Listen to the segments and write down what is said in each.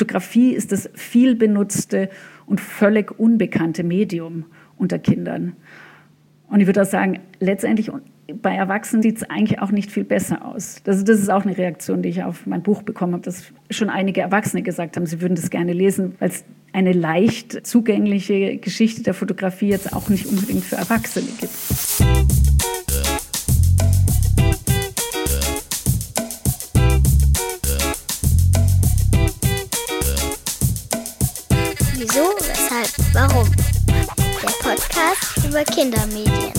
Fotografie ist das viel benutzte und völlig unbekannte Medium unter Kindern. Und ich würde auch sagen, letztendlich bei Erwachsenen sieht es eigentlich auch nicht viel besser aus. Das ist auch eine Reaktion, die ich auf mein Buch bekommen habe, dass schon einige Erwachsene gesagt haben, sie würden das gerne lesen, weil es eine leicht zugängliche Geschichte der Fotografie jetzt auch nicht unbedingt für Erwachsene gibt. Wieso, weshalb, warum? Der Podcast über Kindermedien.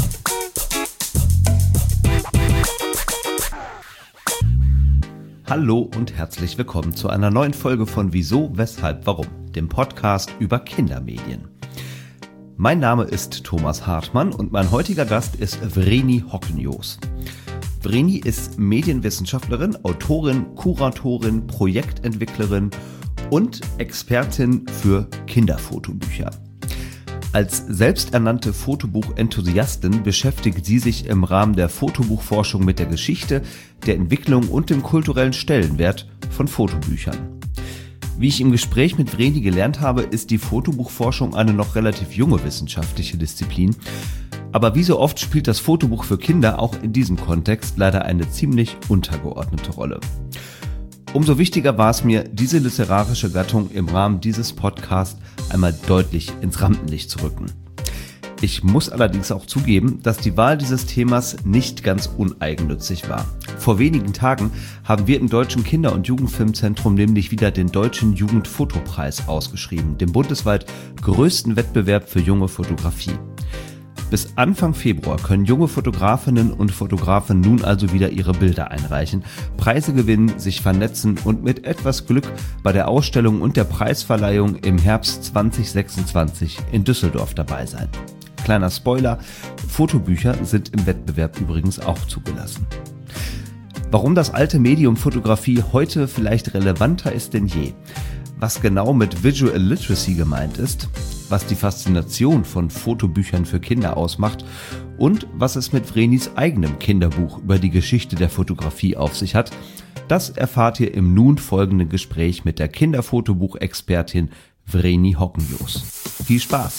Hallo und herzlich willkommen zu einer neuen Folge von Wieso, weshalb, warum? Dem Podcast über Kindermedien. Mein Name ist Thomas Hartmann und mein heutiger Gast ist Vreni Hockenjoos. Vreni ist Medienwissenschaftlerin, Autorin, Kuratorin, Projektentwicklerin und Expertin für Kinderfotobücher. Als selbsternannte Fotobuch-Enthusiastin beschäftigt sie sich im Rahmen der Fotobuchforschung mit der Geschichte, der Entwicklung und dem kulturellen Stellenwert von Fotobüchern. Wie ich im Gespräch mit Vreni gelernt habe, ist die Fotobuchforschung eine noch relativ junge wissenschaftliche Disziplin. Aber wie so oft spielt das Fotobuch für Kinder auch in diesem Kontext leider eine ziemlich untergeordnete Rolle. Umso wichtiger war es mir, diese literarische Gattung im Rahmen dieses Podcasts einmal deutlich ins Rampenlicht zu rücken. Ich muss allerdings auch zugeben, dass die Wahl dieses Themas nicht ganz uneigennützig war. Vor wenigen Tagen haben wir im Deutschen Kinder- und Jugendfilmzentrum nämlich wieder den Deutschen Jugendfotopreis ausgeschrieben, dem bundesweit größten Wettbewerb für junge Fotografie. Bis Anfang Februar können junge Fotografinnen und Fotografen nun also wieder ihre Bilder einreichen, Preise gewinnen, sich vernetzen und mit etwas Glück bei der Ausstellung und der Preisverleihung im Herbst 2026 in Düsseldorf dabei sein. Kleiner Spoiler, Fotobücher sind im Wettbewerb übrigens auch zugelassen. Warum das alte Medium Fotografie heute vielleicht relevanter ist denn je? Was genau mit Visual Literacy gemeint ist, was die Faszination von Fotobüchern für Kinder ausmacht und was es mit Vrenis eigenem Kinderbuch über die Geschichte der Fotografie auf sich hat, das erfahrt ihr im nun folgenden Gespräch mit der Kinderfotobuchexpertin Vreni Hockenjoos. Viel Spaß!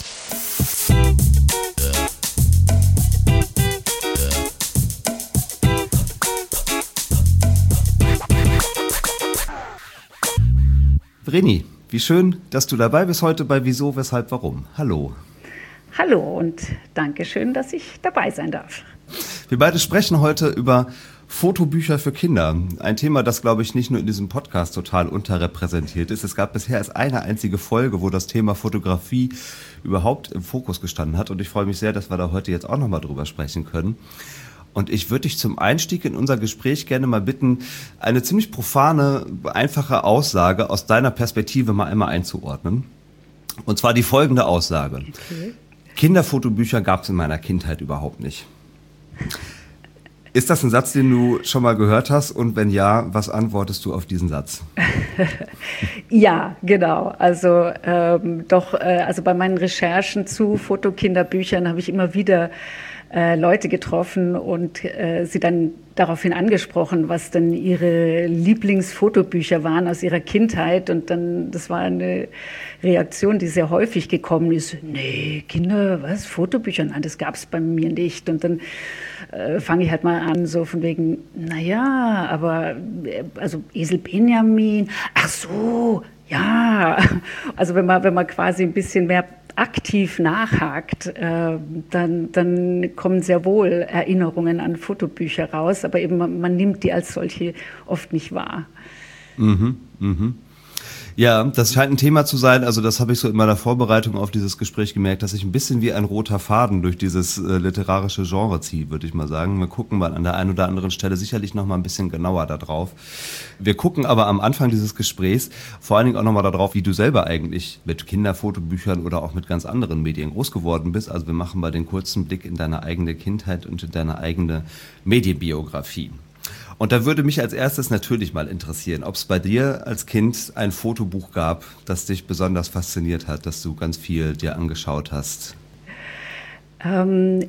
Vreni, wie schön, dass du dabei bist heute bei Wieso, weshalb, warum. Hallo. Hallo und danke schön, dass ich dabei sein darf. Wir beide sprechen heute über Fotobücher für Kinder. Ein Thema, das, glaube ich, nicht nur in diesem Podcast total unterrepräsentiert ist. Es gab bisher erst eine einzige Folge, wo das Thema Fotografie überhaupt im Fokus gestanden hat. Und ich freue mich sehr, dass wir da heute jetzt auch nochmal drüber sprechen können. Und ich würde dich zum Einstieg in unser Gespräch gerne mal bitten, eine ziemlich profane, einfache Aussage aus deiner Perspektive mal einmal einzuordnen. Und zwar die folgende Aussage. Okay. Kinderfotobücher gab es in meiner Kindheit überhaupt nicht. Ist das ein Satz, den du schon mal gehört hast? Und wenn ja, was antwortest du auf diesen Satz? Ja, genau. Also also bei meinen Recherchen zu Fotokinderbüchern habe ich immer wieder Leute getroffen und sie dann daraufhin angesprochen, was denn ihre Lieblingsfotobücher waren aus ihrer Kindheit. Und dann, das war eine Reaktion, die sehr häufig gekommen ist. Nee, Kinder, was? Fotobücher? Nein, das gab es bei mir nicht. Und dann fange ich halt mal an, so von wegen, naja, aber also Esel Benjamin, ach so, ja. Also wenn man quasi ein bisschen mehr aktiv nachhakt, dann kommen sehr wohl Erinnerungen an Fotobücher raus, aber eben man nimmt die als solche oft nicht wahr. Ja, das scheint ein Thema zu sein, also das habe ich so in meiner Vorbereitung auf dieses Gespräch gemerkt, dass ich ein bisschen wie ein roter Faden durch dieses literarische Genre ziehe, würde ich mal sagen. Wir gucken mal an der einen oder anderen Stelle sicherlich noch mal ein bisschen genauer da drauf. Wir gucken aber am Anfang dieses Gesprächs vor allen Dingen auch noch mal darauf, wie du selber eigentlich mit Kinderfotobüchern oder auch mit ganz anderen Medien groß geworden bist. Also wir machen mal den kurzen Blick in deine eigene Kindheit und in deine eigene Medienbiografie. Und da würde mich als erstes natürlich mal interessieren, ob es bei dir als Kind ein Fotobuch gab, das dich besonders fasziniert hat, das du ganz viel dir angeschaut hast.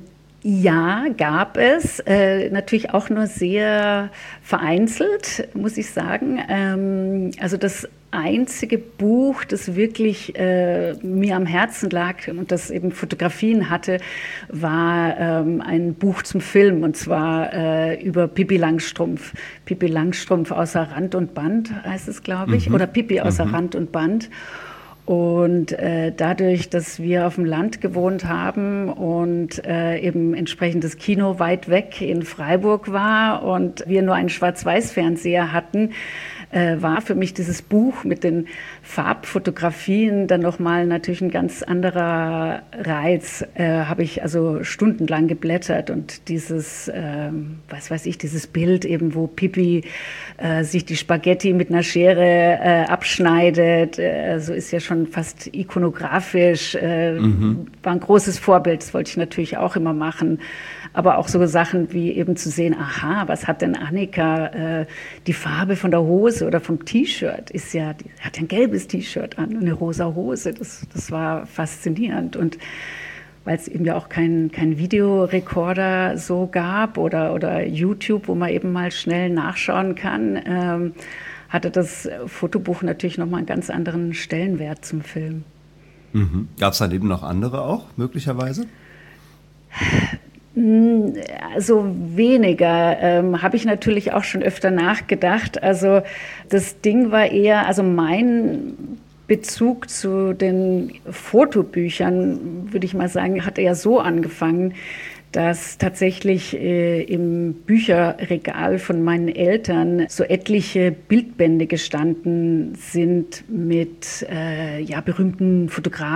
Ja, gab es. Natürlich auch nur sehr vereinzelt, muss ich sagen. Also das einzige Buch, das wirklich mir am Herzen lag und das eben Fotografien hatte, war ein Buch zum Film, und zwar über Pippi Langstrumpf. Pippi Langstrumpf außer Rand und Band heißt es, glaube ich, oder Pippi außer Rand und Band. Und dadurch, dass wir auf dem Land gewohnt haben und eben entsprechend das Kino weit weg in Freiburg war und wir nur einen Schwarz-Weiß-Fernseher hatten, war für mich dieses Buch mit den Farbfotografien dann nochmal natürlich ein ganz anderer Reiz. Habe ich also stundenlang geblättert und dieses, dieses Bild eben, wo Pippi sich die Spaghetti mit einer Schere abschneidet, so ist ja schon fast ikonografisch, war ein großes Vorbild, das wollte ich natürlich auch immer machen. Aber auch so Sachen wie eben zu sehen, aha, was hat denn Annika, die Farbe von der Hose oder vom T-Shirt ist ja, die hat ja ein gelbes T-Shirt an, eine rosa Hose, das war faszinierend. Und weil es eben ja auch kein Videorekorder so gab oder YouTube, wo man eben mal schnell nachschauen kann, hatte das Fotobuch natürlich nochmal einen ganz anderen Stellenwert zum Film. Gab es daneben noch andere auch, möglicherweise? Also weniger, habe ich natürlich auch schon öfter nachgedacht. Also das Ding war eher, also mein Bezug zu den Fotobüchern, würde ich mal sagen, hat eher so angefangen, dass tatsächlich im Bücherregal von meinen Eltern so etliche Bildbände gestanden sind mit berühmten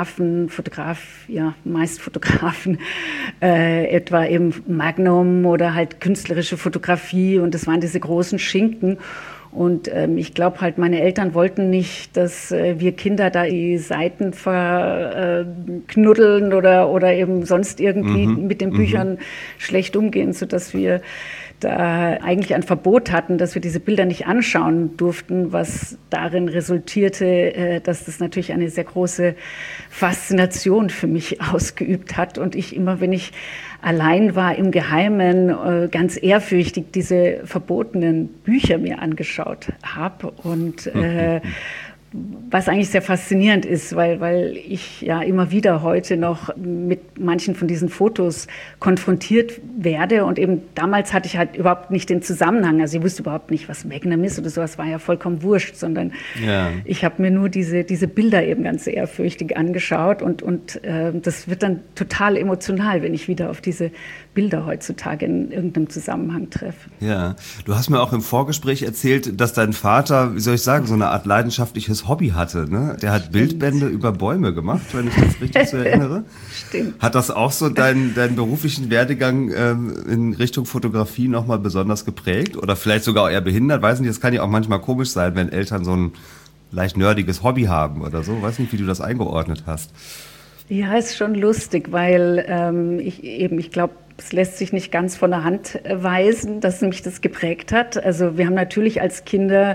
meist Fotografen, etwa eben Magnum oder halt künstlerische Fotografie, und das waren diese großen Schinken. Und ich glaube halt, meine Eltern wollten nicht, dass wir Kinder da die Seiten verknuddeln oder eben sonst irgendwie mit den Büchern schlecht umgehen, sodass wir da eigentlich ein Verbot hatten, dass wir diese Bilder nicht anschauen durften, was darin resultierte, dass das natürlich eine sehr große Faszination für mich ausgeübt hat und ich immer, wenn ich allein war im Geheimen, ganz ehrfürchtig diese verbotenen Bücher mir angeschaut habe und was eigentlich sehr faszinierend ist, weil ich ja immer wieder heute noch mit manchen von diesen Fotos konfrontiert werde. Und eben damals hatte ich halt überhaupt nicht den Zusammenhang. Also ich wusste überhaupt nicht, was Magnum ist oder sowas, war ja vollkommen wurscht, sondern ich habe mir nur diese Bilder eben ganz ehrfürchtig angeschaut. Und das wird dann total emotional, wenn ich wieder auf diese Bilder heutzutage in irgendeinem Zusammenhang treffe. Ja, du hast mir auch im Vorgespräch erzählt, dass dein Vater, wie soll ich sagen, so eine Art leidenschaftliches Hobby hatte, ne? Der hat Bildbände über Bäume gemacht, wenn ich das richtig so erinnere. Stimmt. Hat das auch so deinen beruflichen Werdegang in Richtung Fotografie nochmal besonders geprägt oder vielleicht sogar eher behindert? Weiß nicht, das kann ja auch manchmal komisch sein, wenn Eltern so ein leicht nerdiges Hobby haben oder so. Weiß nicht, wie du das eingeordnet hast. Ja, ist schon lustig, weil ich glaube, es lässt sich nicht ganz von der Hand weisen, dass mich das geprägt hat. Also wir haben natürlich als Kinder,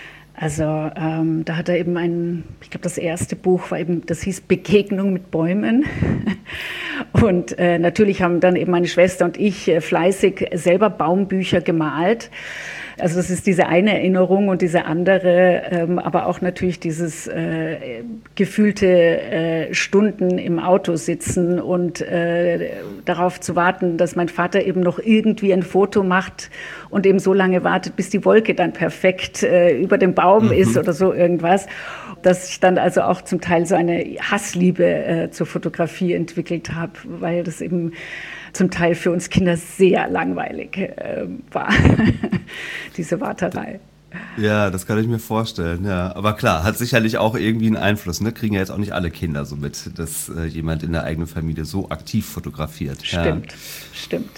da hat er eben ich glaube, das erste Buch war eben, das hieß Begegnung mit Bäumen. Und natürlich haben dann eben meine Schwester und ich fleißig selber Baumbücher gemalt. Also das ist diese eine Erinnerung und diese andere, aber auch natürlich dieses gefühlte Stunden im Auto sitzen und darauf zu warten, dass mein Vater eben noch irgendwie ein Foto macht und eben so lange wartet, bis die Wolke dann perfekt über dem Baum ist oder so irgendwas. Dass ich dann also auch zum Teil so eine Hassliebe zur Fotografie entwickelt habe, weil das eben zum Teil für uns Kinder sehr langweilig war, diese Warterei. Ja, das kann ich mir vorstellen, ja. Aber klar, hat sicherlich auch irgendwie einen Einfluss, ne? Kriegen ja jetzt auch nicht alle Kinder so mit, dass jemand in der eigenen Familie so aktiv fotografiert. Stimmt.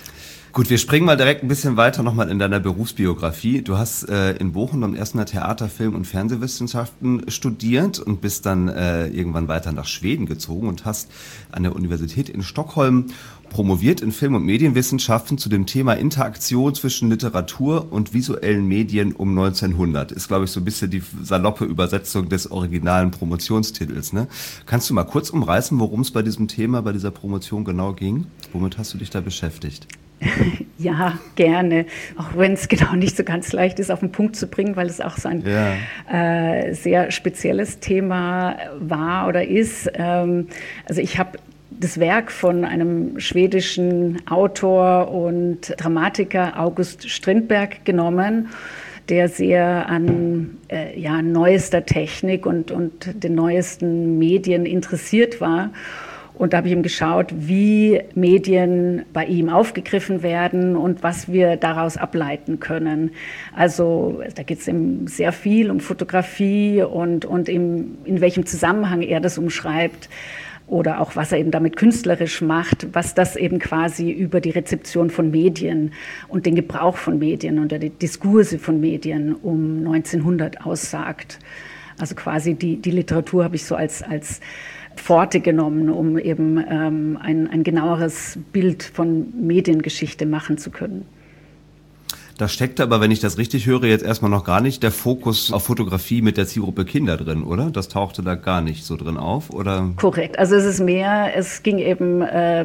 Gut, wir springen mal direkt ein bisschen weiter nochmal in deiner Berufsbiografie. Du hast in Bochum am ersten Theater-, Film- und Fernsehwissenschaften studiert und bist dann irgendwann weiter nach Schweden gezogen und hast an der Universität in Stockholm promoviert in Film- und Medienwissenschaften zu dem Thema Interaktion zwischen Literatur und visuellen Medien um 1900. Ist, glaube ich, so ein bisschen die saloppe Übersetzung des originalen Promotionstitels, ne? Kannst du mal kurz umreißen, worum es bei diesem Thema, bei dieser Promotion genau ging? Womit hast du dich da beschäftigt? Ja, gerne. Auch wenn es genau nicht so ganz leicht ist, auf den Punkt zu bringen, weil es auch so ein sehr spezielles Thema war oder ist. Also ich habe das Werk von einem schwedischen Autor und Dramatiker August Strindberg genommen, der sehr an neuester Technik und den neuesten Medien interessiert war. Und da habe ich ihm geschaut, wie Medien bei ihm aufgegriffen werden und was wir daraus ableiten können. Also da geht es eben sehr viel um Fotografie und in welchem Zusammenhang er das umschreibt. Oder auch, was er eben damit künstlerisch macht, was das eben quasi über die Rezeption von Medien und den Gebrauch von Medien und die Diskurse von Medien um 1900 aussagt. Also quasi die Literatur habe ich so als Pforte genommen, um eben ein genaueres Bild von Mediengeschichte machen zu können. Da steckt aber, wenn ich das richtig höre, jetzt erstmal noch gar nicht der Fokus auf Fotografie mit der Zielgruppe Kinder drin, oder? Das tauchte da gar nicht so drin auf, oder? Korrekt. Also es ging eben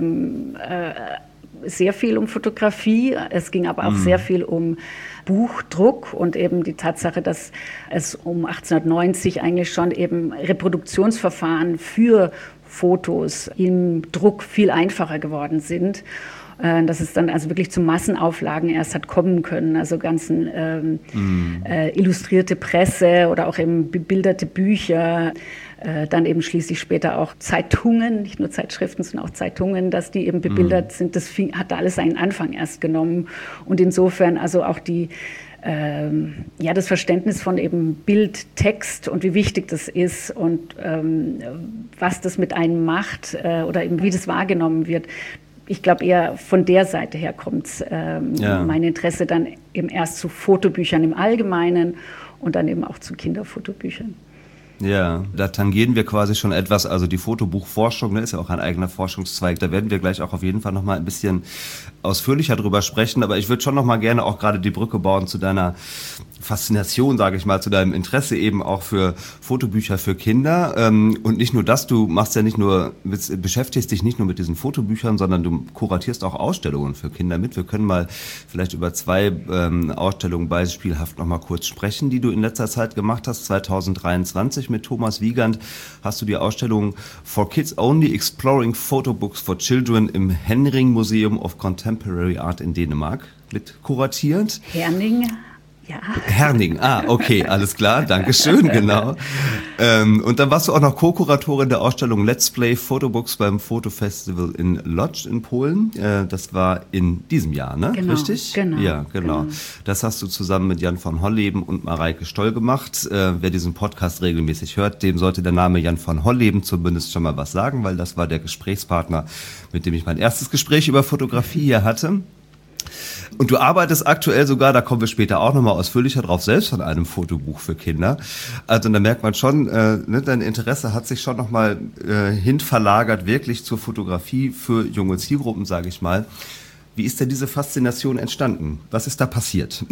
sehr viel um Fotografie. Es ging aber auch sehr viel um Buchdruck und eben die Tatsache, dass es um 1890 eigentlich schon eben Reproduktionsverfahren für Fotos im Druck viel einfacher geworden sind. Dass es dann also wirklich zu Massenauflagen erst hat kommen können, also ganzen illustrierte Presse oder auch eben bebilderte Bücher, dann eben schließlich später auch Zeitungen, nicht nur Zeitschriften, sondern auch Zeitungen, dass die eben bebildert sind, das hat alles seinen Anfang erst genommen und insofern also auch das Verständnis von eben Bild, Text und wie wichtig das ist und was das mit einem macht oder eben wie das wahrgenommen wird. Ich glaube, eher von der Seite her kommt mein Interesse dann eben erst zu Fotobüchern im Allgemeinen und dann eben auch zu Kinderfotobüchern. Ja, da tangieren wir quasi schon etwas, also die Fotobuchforschung, ne, ist ja auch ein eigener Forschungszweig, da werden wir gleich auch auf jeden Fall nochmal ein bisschen ausführlicher drüber sprechen, aber ich würde schon nochmal gerne auch gerade die Brücke bauen zu deiner Faszination, sage ich mal, zu deinem Interesse eben auch für Fotobücher für Kinder und nicht nur das, du beschäftigst dich nicht nur mit diesen Fotobüchern, sondern du kuratierst auch Ausstellungen für Kinder mit. Wir können mal vielleicht über 2 Ausstellungen beispielhaft nochmal kurz sprechen, die du in letzter Zeit gemacht hast. 2023 mit Thomas Wiegand hast du die Ausstellung For Kids Only Exploring Photobooks for Children im Henning Museum of Contemporary Art in Dänemark mit kuratiert. Henning. Ja. Herning, okay, alles klar, dankeschön, genau. Und dann warst du auch noch Co-Kuratorin der Ausstellung Let's Play Photobooks beim Fotofestival in Łódź in Polen. Das war in diesem Jahr, ne? Genau, richtig? Genau. Ja, genau. Das hast du zusammen mit Jan von Holleben und Mareike Stoll gemacht. Wer diesen Podcast regelmäßig hört, dem sollte der Name Jan von Holleben zumindest schon mal was sagen, weil das war der Gesprächspartner, mit dem ich mein erstes Gespräch über Fotografie hier hatte. Und du arbeitest aktuell sogar, da kommen wir später auch nochmal ausführlicher drauf, selbst an einem Fotobuch für Kinder. Also da merkt man schon, dein Interesse hat sich schon nochmal hin verlagert, wirklich zur Fotografie für junge Zielgruppen, sage ich mal. Wie ist denn diese Faszination entstanden? Was ist da passiert?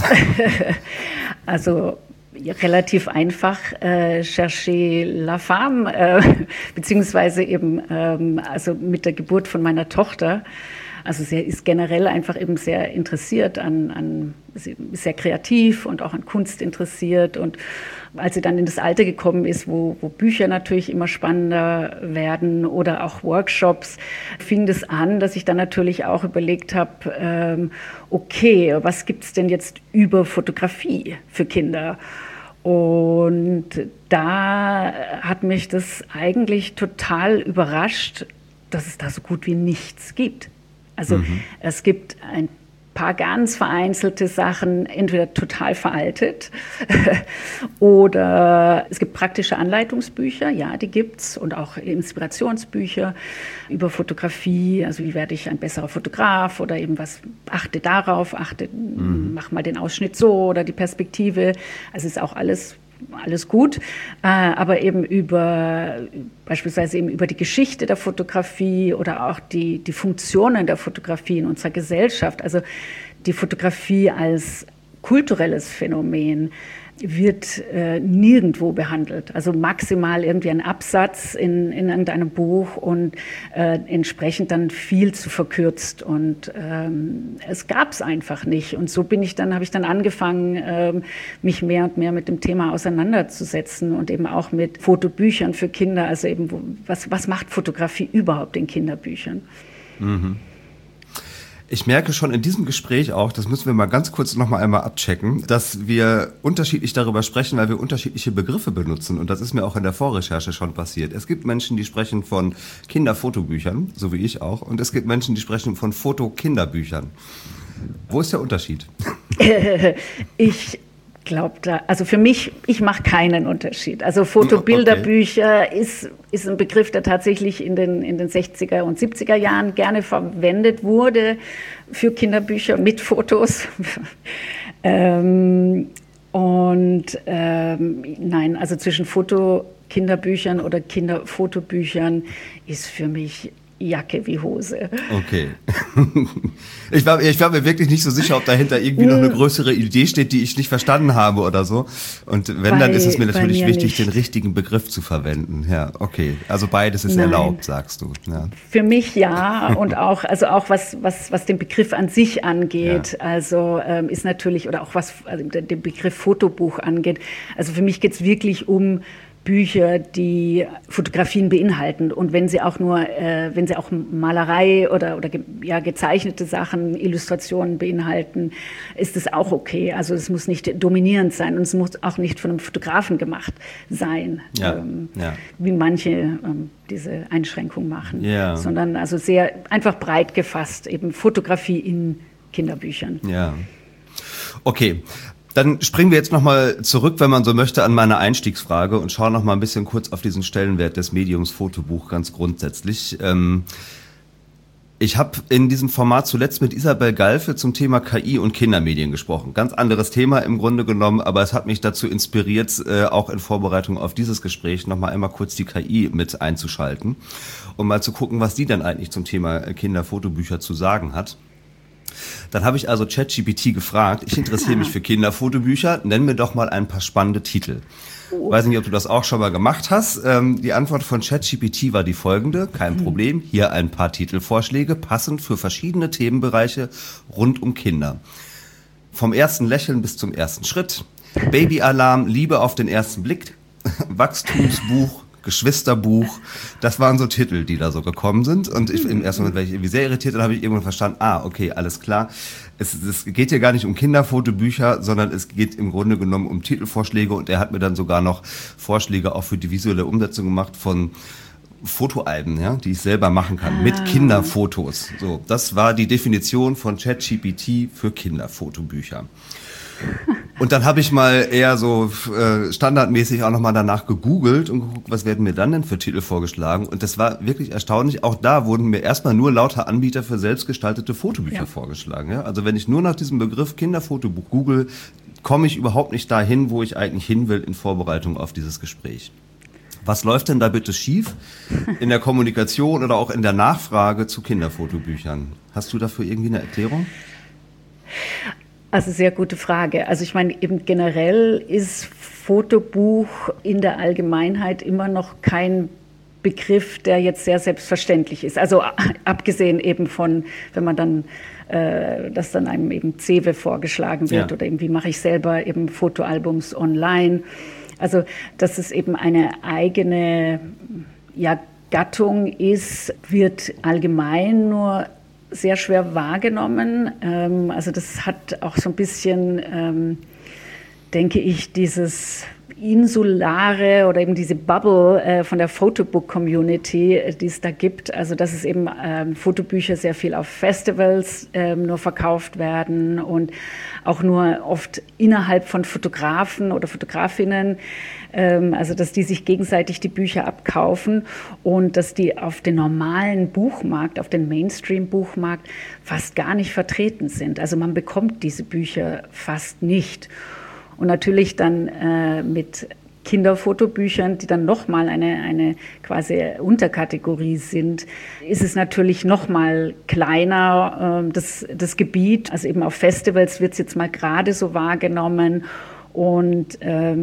Also relativ einfach, chercher la femme, beziehungsweise eben also mit der Geburt von meiner Tochter. Also sie ist generell einfach eben sehr interessiert sie ist sehr kreativ und auch an Kunst interessiert. Und als sie dann in das Alter gekommen ist, wo Bücher natürlich immer spannender werden oder auch Workshops, fing das an, dass ich dann natürlich auch überlegt habe, okay, was gibt's denn jetzt über Fotografie für Kinder? Und da hat mich das eigentlich total überrascht, dass es da so gut wie nichts gibt. Also es gibt ein paar ganz vereinzelte Sachen entweder total veraltet oder es gibt praktische Anleitungsbücher, ja, die gibt's, und auch Inspirationsbücher über Fotografie, also wie werde ich ein besserer Fotograf oder eben was, achte darauf, mach mal den Ausschnitt so oder die Perspektive, also ist auch alles gut, aber eben beispielsweise eben über die Geschichte der Fotografie oder auch die Funktionen der Fotografie in unserer Gesellschaft. Also die Fotografie als kulturelles Phänomen wird nirgendwo behandelt. Also maximal irgendwie ein Absatz in irgendeinem Buch und entsprechend dann viel zu verkürzt. Und es gab es einfach nicht. Und so habe ich dann angefangen, mich mehr und mehr mit dem Thema auseinanderzusetzen und eben auch mit Fotobüchern für Kinder. Also eben, was macht Fotografie überhaupt in Kinderbüchern? Mhm. Ich merke schon in diesem Gespräch auch, das müssen wir mal ganz kurz noch mal einmal abchecken, dass wir unterschiedlich darüber sprechen, weil wir unterschiedliche Begriffe benutzen. Und das ist mir auch in der Vorrecherche schon passiert. Es gibt Menschen, die sprechen von Kinderfotobüchern, so wie ich auch. Und es gibt Menschen, die sprechen von Fotokinderbüchern. Wo ist der Unterschied? Ich glaube, also für mich, ich mache keinen Unterschied. Also Fotobilderbücher ist ein Begriff, der tatsächlich in den 60er und 70er Jahren gerne verwendet wurde für Kinderbücher mit Fotos. Nein, also zwischen Kinderbüchern oder Kinderfotobüchern ist für mich Jacke wie Hose. Okay. Ich war mir wirklich nicht so sicher, ob dahinter irgendwie noch eine größere Idee steht, die ich nicht verstanden habe oder so. Und wenn, dann ist es mir natürlich wichtig, den richtigen Begriff zu verwenden. Ja, okay. Also beides ist erlaubt, sagst du. Ja. Für mich ja. Und auch was den Begriff an sich angeht. Ja. Also ist natürlich, oder auch was den Begriff Fotobuch angeht. Also für mich geht es wirklich um Bücher, die Fotografien beinhalten, und wenn sie auch Malerei oder gezeichnete Sachen, Illustrationen beinhalten, ist es auch okay. Also es muss nicht dominierend sein und es muss auch nicht von einem Fotografen gemacht sein, wie manche diese Einschränkung machen, sondern also sehr einfach breit gefasst, eben Fotografie in Kinderbüchern. Ja, okay. Dann springen wir jetzt nochmal zurück, wenn man so möchte, an meine Einstiegsfrage und schauen nochmal ein bisschen kurz auf diesen Stellenwert des Mediums Fotobuch ganz grundsätzlich. Ich habe in diesem Format zuletzt mit Isabel Galfe zum Thema KI und Kindermedien gesprochen. Ganz anderes Thema im Grunde genommen, aber es hat mich dazu inspiriert, auch in Vorbereitung auf dieses Gespräch nochmal einmal kurz die KI mit einzuschalten und mal zu gucken, was die dann eigentlich zum Thema Kinderfotobücher zu sagen hat. Dann habe ich also ChatGPT gefragt, ich interessiere mich für Kinderfotobücher, nenn mir doch mal ein paar spannende Titel. Weiß nicht, ob du das auch schon mal gemacht hast. Die Antwort von ChatGPT war die folgende: Kein Problem, hier ein paar Titelvorschläge, passend für verschiedene Themenbereiche rund um Kinder. Vom ersten Lächeln bis zum ersten Schritt, Babyalarm, Liebe auf den ersten Blick, Wachstumsbuch, Geschwisterbuch, das waren so Titel, die da so gekommen sind. Und im ersten Moment war ich irgendwie sehr irritiert, dann habe ich irgendwann verstanden, okay, alles klar. Es geht hier gar nicht um Kinderfotobücher, sondern es geht im Grunde genommen um Titelvorschläge, und er hat mir dann sogar noch Vorschläge auch für die visuelle Umsetzung gemacht von Fotoalben, ja, die ich selber machen kann, mit Kinderfotos. So, das war die Definition von ChatGPT für Kinderfotobücher. Und dann habe ich mal eher so standardmäßig auch nochmal danach gegoogelt und geguckt, was werden mir dann denn für Titel vorgeschlagen. Und das war wirklich erstaunlich. Auch da wurden mir erstmal nur lauter Anbieter für selbstgestaltete Fotobücher vorgeschlagen. Ja? Also wenn ich nur nach diesem Begriff Kinderfotobuch google, komme ich überhaupt nicht dahin, wo ich eigentlich hin will in Vorbereitung auf dieses Gespräch. Was läuft denn da bitte schief in der Kommunikation oder auch in der Nachfrage zu Kinderfotobüchern? Hast du dafür irgendwie eine Erklärung? Also sehr gute Frage. Also ich meine, eben generell ist Fotobuch in der Allgemeinheit immer noch kein Begriff, der jetzt sehr selbstverständlich ist. Also abgesehen eben von, wenn man dann, dass dann einem eben CEWE vorgeschlagen wird oder eben, wie mache ich selber eben Fotoalbums online. Also dass es eben eine eigene Gattung ist, wird allgemein nur sehr schwer wahrgenommen. Also das hat auch so ein bisschen, denke ich, dieses Insulare oder eben diese Bubble von der Photobook-Community, die es da gibt. Also dass es eben Fotobücher sehr viel auf Festivals nur verkauft werden und auch nur oft innerhalb von Fotografen oder Fotografinnen, also dass die sich gegenseitig die Bücher abkaufen und dass die auf den normalen Buchmarkt, auf den Mainstream-Buchmarkt fast gar nicht vertreten sind. Also man bekommt diese Bücher fast nicht. Und natürlich dann mit Kinderfotobüchern, die dann nochmal eine quasi Unterkategorie sind, ist es natürlich nochmal kleiner, das Gebiet. Also eben auf Festivals wird es jetzt mal gerade so wahrgenommen. Und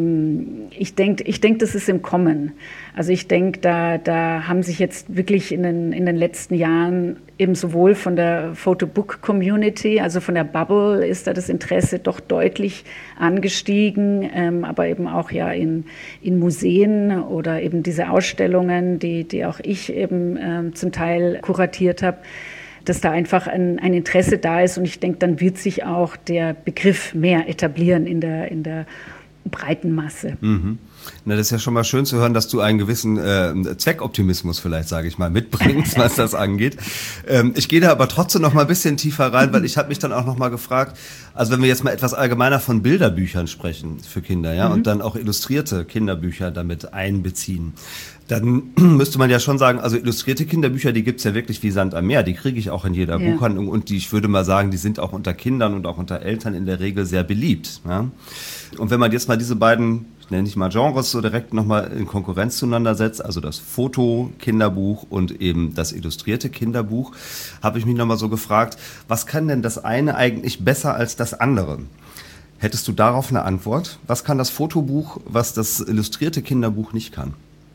ich denke, das ist im Kommen. Also ich denke, da haben sich jetzt wirklich in den letzten Jahren eben sowohl von der Photobook-Community, also von der Bubble, ist da das Interesse doch deutlich angestiegen, aber eben auch ja in Museen oder eben diese Ausstellungen, die auch ich eben zum Teil kuratiert habe, dass da einfach ein Interesse da ist. Und ich denke, dann wird sich auch der Begriff mehr etablieren in der breiten Masse. Mhm. Na, das ist ja schon mal schön zu hören, dass du einen gewissen Zweckoptimismus vielleicht, sage ich mal, mitbringst, was das angeht. Ich gehe da aber trotzdem noch mal ein bisschen tiefer rein, weil ich habe mich dann auch noch mal gefragt, also wenn wir jetzt mal etwas allgemeiner von Bilderbüchern sprechen für Kinder, ja, und dann auch illustrierte Kinderbücher damit einbeziehen, dann müsste man ja schon sagen, also illustrierte Kinderbücher, die gibt's ja wirklich wie Sand am Meer, die kriege ich auch in jeder Buchhandlung und ich würde mal sagen, die sind auch unter Kindern und auch unter Eltern in der Regel sehr beliebt. Ja? Und wenn man jetzt mal diese beiden, ich nenne nicht mal Genres, so direkt nochmal in Konkurrenz zueinander setzt, also das Foto-Kinderbuch und eben das illustrierte Kinderbuch, habe ich mich nochmal so gefragt, was kann denn das eine eigentlich besser als das andere? Hättest du darauf eine Antwort? Was kann das Fotobuch, was das illustrierte Kinderbuch nicht kann?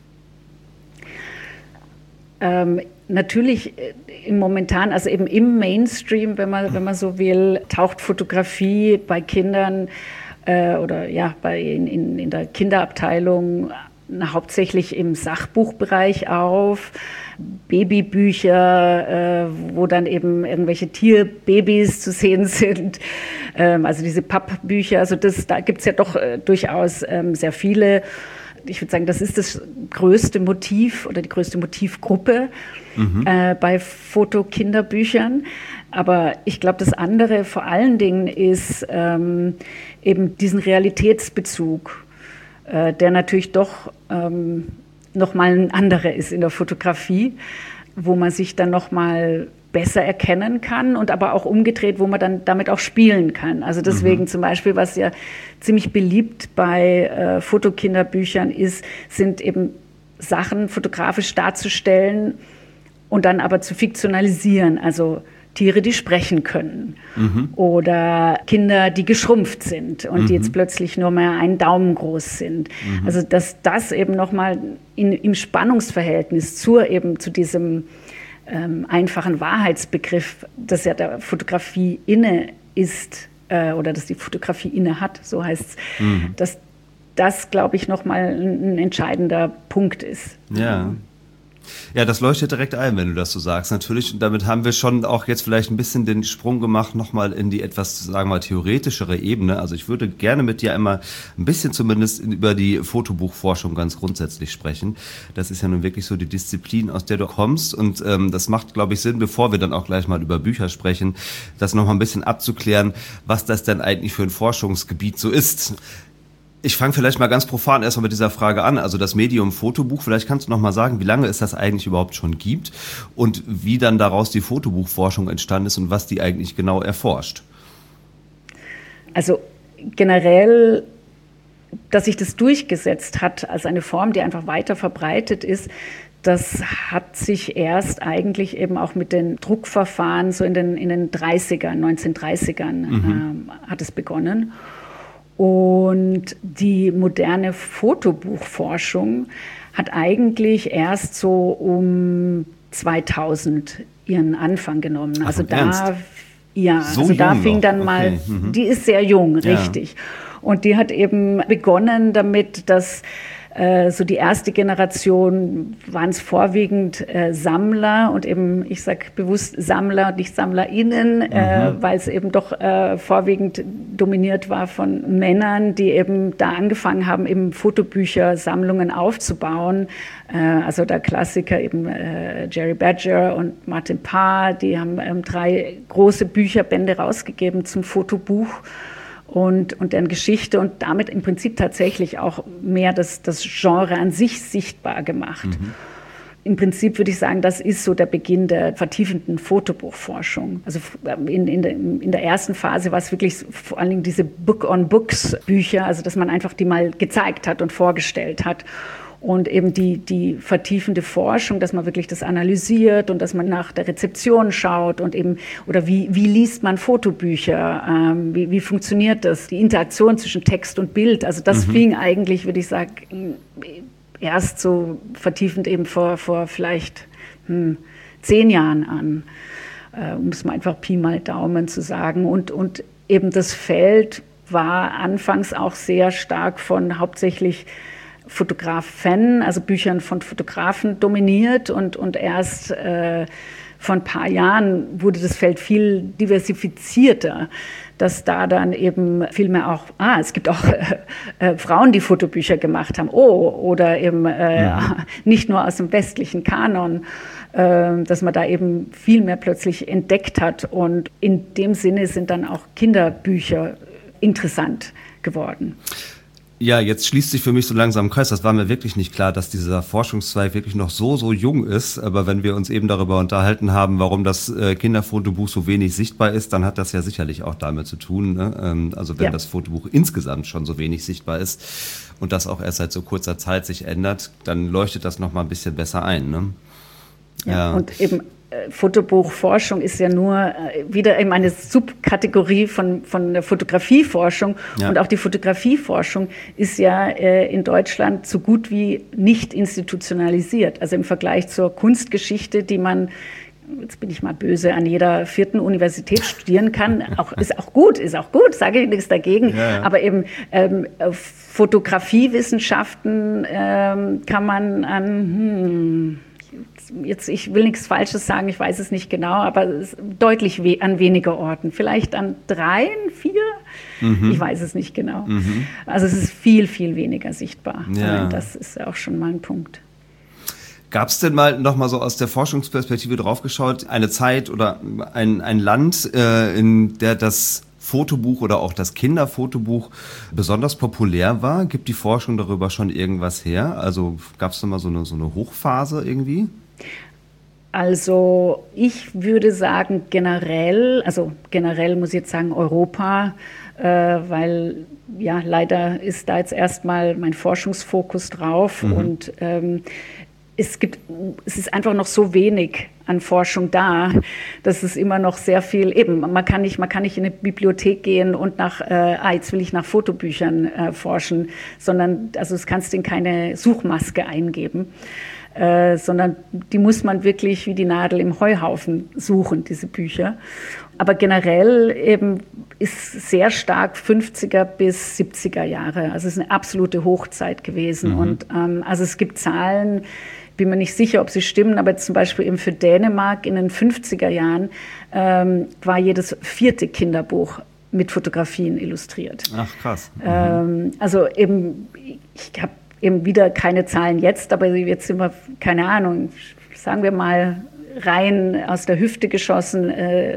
Natürlich momentan, also eben im Mainstream, wenn man so will, taucht Fotografie bei Kindern oder ja in der Kinderabteilung hauptsächlich im Sachbuchbereich auf. Babybücher, wo dann eben irgendwelche Tierbabys zu sehen sind, also diese Pappbücher, also da gibt es ja doch durchaus sehr viele. Ich würde sagen, das ist das größte Motiv oder die größte Motivgruppe bei Fotokinderbüchern. Aber ich glaube, das andere vor allen Dingen ist eben diesen Realitätsbezug, der natürlich doch nochmal ein anderer ist in der Fotografie, wo man sich dann nochmal besser erkennen kann und aber auch umgedreht, wo man dann damit auch spielen kann. Also deswegen zum Beispiel, was ja ziemlich beliebt bei Fotokinderbüchern ist, sind eben Sachen fotografisch darzustellen und dann aber zu fiktionalisieren. Also Tiere, die sprechen können oder Kinder, die geschrumpft sind und die jetzt plötzlich nur mehr einen Daumen groß sind. Also dass das eben nochmal im Spannungsverhältnis zu diesem einfachen Wahrheitsbegriff, dass ja der Fotografie inne ist oder dass die Fotografie inne hat, so heißt es, dass das, glaube ich, nochmal ein entscheidender Punkt ist. Ja. Ja, das leuchtet direkt ein, wenn du das so sagst. Natürlich, und damit haben wir schon auch jetzt vielleicht ein bisschen den Sprung gemacht, nochmal in die etwas, sagen wir mal, theoretischere Ebene. Also ich würde gerne mit dir einmal ein bisschen zumindest über die Fotobuchforschung ganz grundsätzlich sprechen. Das ist ja nun wirklich so die Disziplin, aus der du kommst. Und das macht, glaube ich, Sinn, bevor wir dann auch gleich mal über Bücher sprechen, das nochmal ein bisschen abzuklären, was das denn eigentlich für ein Forschungsgebiet so ist. Ich fange vielleicht mal ganz profan erstmal mit dieser Frage an. Also das Medium Fotobuch, vielleicht kannst du noch mal sagen, wie lange es das eigentlich überhaupt schon gibt und wie dann daraus die Fotobuchforschung entstanden ist und was die eigentlich genau erforscht. Also generell, dass sich das durchgesetzt hat als eine Form, die einfach weiter verbreitet ist, das hat sich erst eigentlich eben auch mit den Druckverfahren so in den 1930ern hat es begonnen. Und die moderne Fotobuchforschung hat eigentlich erst so um 2000 ihren Anfang genommen. Ach, also da fing dann mal, die ist sehr jung, richtig. Und die hat eben begonnen damit, dass so die erste Generation waren es vorwiegend Sammler und eben, ich sage bewusst Sammler und nicht SammlerInnen, weil es eben doch vorwiegend dominiert war von Männern, die eben da angefangen haben, eben Fotobüchersammlungen aufzubauen. Also der Klassiker eben Jerry Badger und Martin Parr, die haben 3 große Bücherbände rausgegeben zum Fotobuch. Und deren Geschichte und damit im Prinzip tatsächlich auch mehr das Genre an sich sichtbar gemacht. Im Prinzip würde ich sagen, das ist so der Beginn der vertiefenden Fotobuchforschung. Also in der ersten Phase war es wirklich vor allen Dingen diese Book-on-Books-Bücher, also dass man einfach die mal gezeigt hat und vorgestellt hat. Und eben die vertiefende Forschung, dass man wirklich das analysiert und dass man nach der Rezeption schaut und eben, oder wie liest man Fotobücher, wie funktioniert das, die Interaktion zwischen Text und Bild. Also das fing eigentlich, würde ich sagen, erst so vertiefend eben vor vielleicht 10 Jahren an, um es mal einfach Pi mal Daumen zu sagen. Und eben das Feld war anfangs auch sehr stark von hauptsächlich Fotografen, also Büchern von Fotografen dominiert und erst vor ein paar Jahren wurde das Feld viel diversifizierter, dass da dann eben viel mehr auch, es gibt auch Frauen, die Fotobücher gemacht haben, oder eben nicht nur aus dem westlichen Kanon, dass man da eben viel mehr plötzlich entdeckt hat und in dem Sinne sind dann auch Kinderbücher interessant geworden. Ja, jetzt schließt sich für mich so langsam ein Kreis. Das war mir wirklich nicht klar, dass dieser Forschungszweig wirklich noch so jung ist. Aber wenn wir uns eben darüber unterhalten haben, warum das Kinderfotobuch so wenig sichtbar ist, dann hat das ja sicherlich auch damit zu tun, ne? Also wenn das Fotobuch insgesamt schon so wenig sichtbar ist und das auch erst seit so kurzer Zeit sich ändert, dann leuchtet das noch mal ein bisschen besser ein, ne? Ja. Und eben Fotobuchforschung ist ja nur wieder eben eine Subkategorie von der Fotografieforschung. Ja. Und auch die Fotografieforschung ist ja in Deutschland so gut wie nicht institutionalisiert. Also im Vergleich zur Kunstgeschichte, die man, jetzt bin ich mal böse, an jeder 4. Universität studieren kann, ist auch gut, sage ich nichts dagegen. Ja. Aber eben Fotografiewissenschaften kann man an jetzt, ich will nichts Falsches sagen, ich weiß es nicht genau, aber deutlich an weniger Orten. Vielleicht an 3, 4, ich weiß es nicht genau. Also es ist viel, viel weniger sichtbar. Ja. Das ist auch schon mal ein Punkt. Gab es denn mal noch mal so aus der Forschungsperspektive draufgeschaut, eine Zeit oder ein Land, in der das Fotobuch oder auch das Kinderfotobuch besonders populär war? Gibt die Forschung darüber schon irgendwas her? Also gab es da mal so eine Hochphase irgendwie? Also ich würde sagen generell muss ich jetzt sagen Europa, weil ja leider ist da jetzt erstmal mein Forschungsfokus drauf und es ist einfach noch so wenig an Forschung da, dass es immer noch sehr viel, eben, man kann nicht in eine Bibliothek gehen und jetzt will ich nach Fotobüchern forschen, sondern, also das kannst du in keine Suchmaske eingeben, sondern die muss man wirklich wie die Nadel im Heuhaufen suchen, diese Bücher. Aber generell eben ist sehr stark 50er bis 70er Jahre, also es ist eine absolute Hochzeit gewesen und also es gibt Zahlen, bin mir nicht sicher, ob sie stimmen, aber zum Beispiel eben für Dänemark in den 50er Jahren war jedes 4. Kinderbuch mit Fotografien illustriert. Ach, krass. Also eben, ich habe eben wieder keine Zahlen jetzt, aber jetzt sind wir, keine Ahnung, sagen wir mal rein aus der Hüfte geschossen,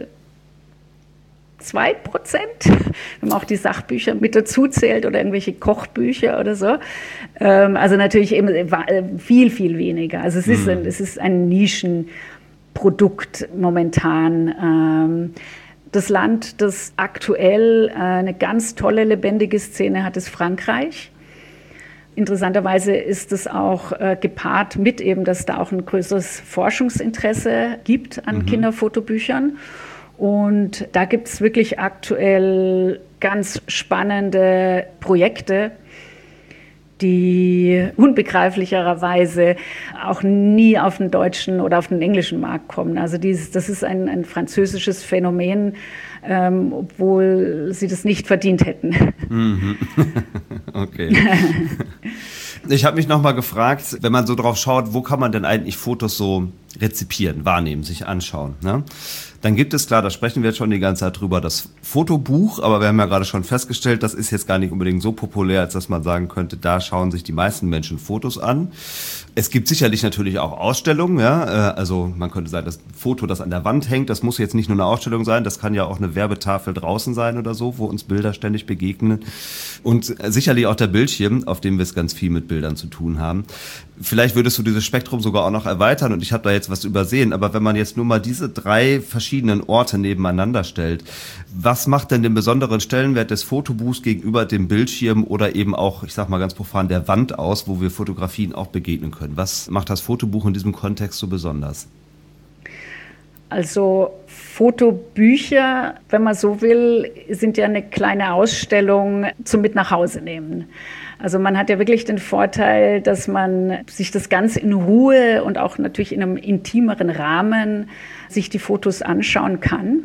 2%, wenn man auch die Sachbücher mit dazu zählt oder irgendwelche Kochbücher oder so. Also natürlich eben viel, viel weniger. Also es ist ein Nischenprodukt momentan. Das Land, das aktuell eine ganz tolle, lebendige Szene hat, ist Frankreich. Interessanterweise ist es auch gepaart mit eben, dass da auch ein größeres Forschungsinteresse gibt an Kinderfotobüchern. Und da gibt es wirklich aktuell ganz spannende Projekte, die unbegreiflicherweise auch nie auf den deutschen oder auf den englischen Markt kommen. Also das ist ein französisches Phänomen, obwohl sie das nicht verdient hätten. Okay. Ich habe mich nochmal gefragt, wenn man so drauf schaut, wo kann man denn eigentlich Fotos so rezipieren, wahrnehmen, sich anschauen, ne? Dann gibt es, klar, da sprechen wir jetzt schon die ganze Zeit drüber, das Fotobuch, aber wir haben ja gerade schon festgestellt, das ist jetzt gar nicht unbedingt so populär, als dass man sagen könnte, da schauen sich die meisten Menschen Fotos an. Es gibt sicherlich natürlich auch Ausstellungen, ja, also man könnte sagen, das Foto, das an der Wand hängt, das muss jetzt nicht nur eine Ausstellung sein, das kann ja auch eine Werbetafel draußen sein oder so, wo uns Bilder ständig begegnen und sicherlich auch der Bildschirm, auf dem wir es ganz viel mit Bildern zu tun haben. Vielleicht würdest du dieses Spektrum sogar auch noch erweitern und ich habe da jetzt was übersehen, aber wenn man jetzt nur mal diese 3 verschiedenen Orte nebeneinander stellt, was macht denn den besonderen Stellenwert des Fotobuchs gegenüber dem Bildschirm oder eben auch, ich sag mal ganz profan, der Wand aus, wo wir Fotografien auch begegnen können? Was macht das Fotobuch in diesem Kontext so besonders? Also Fotobücher, wenn man so will, sind ja eine kleine Ausstellung zum Mit nach Hause nehmen. Also man hat ja wirklich den Vorteil, dass man sich das Ganze in Ruhe und auch natürlich in einem intimeren Rahmen sich die Fotos anschauen kann.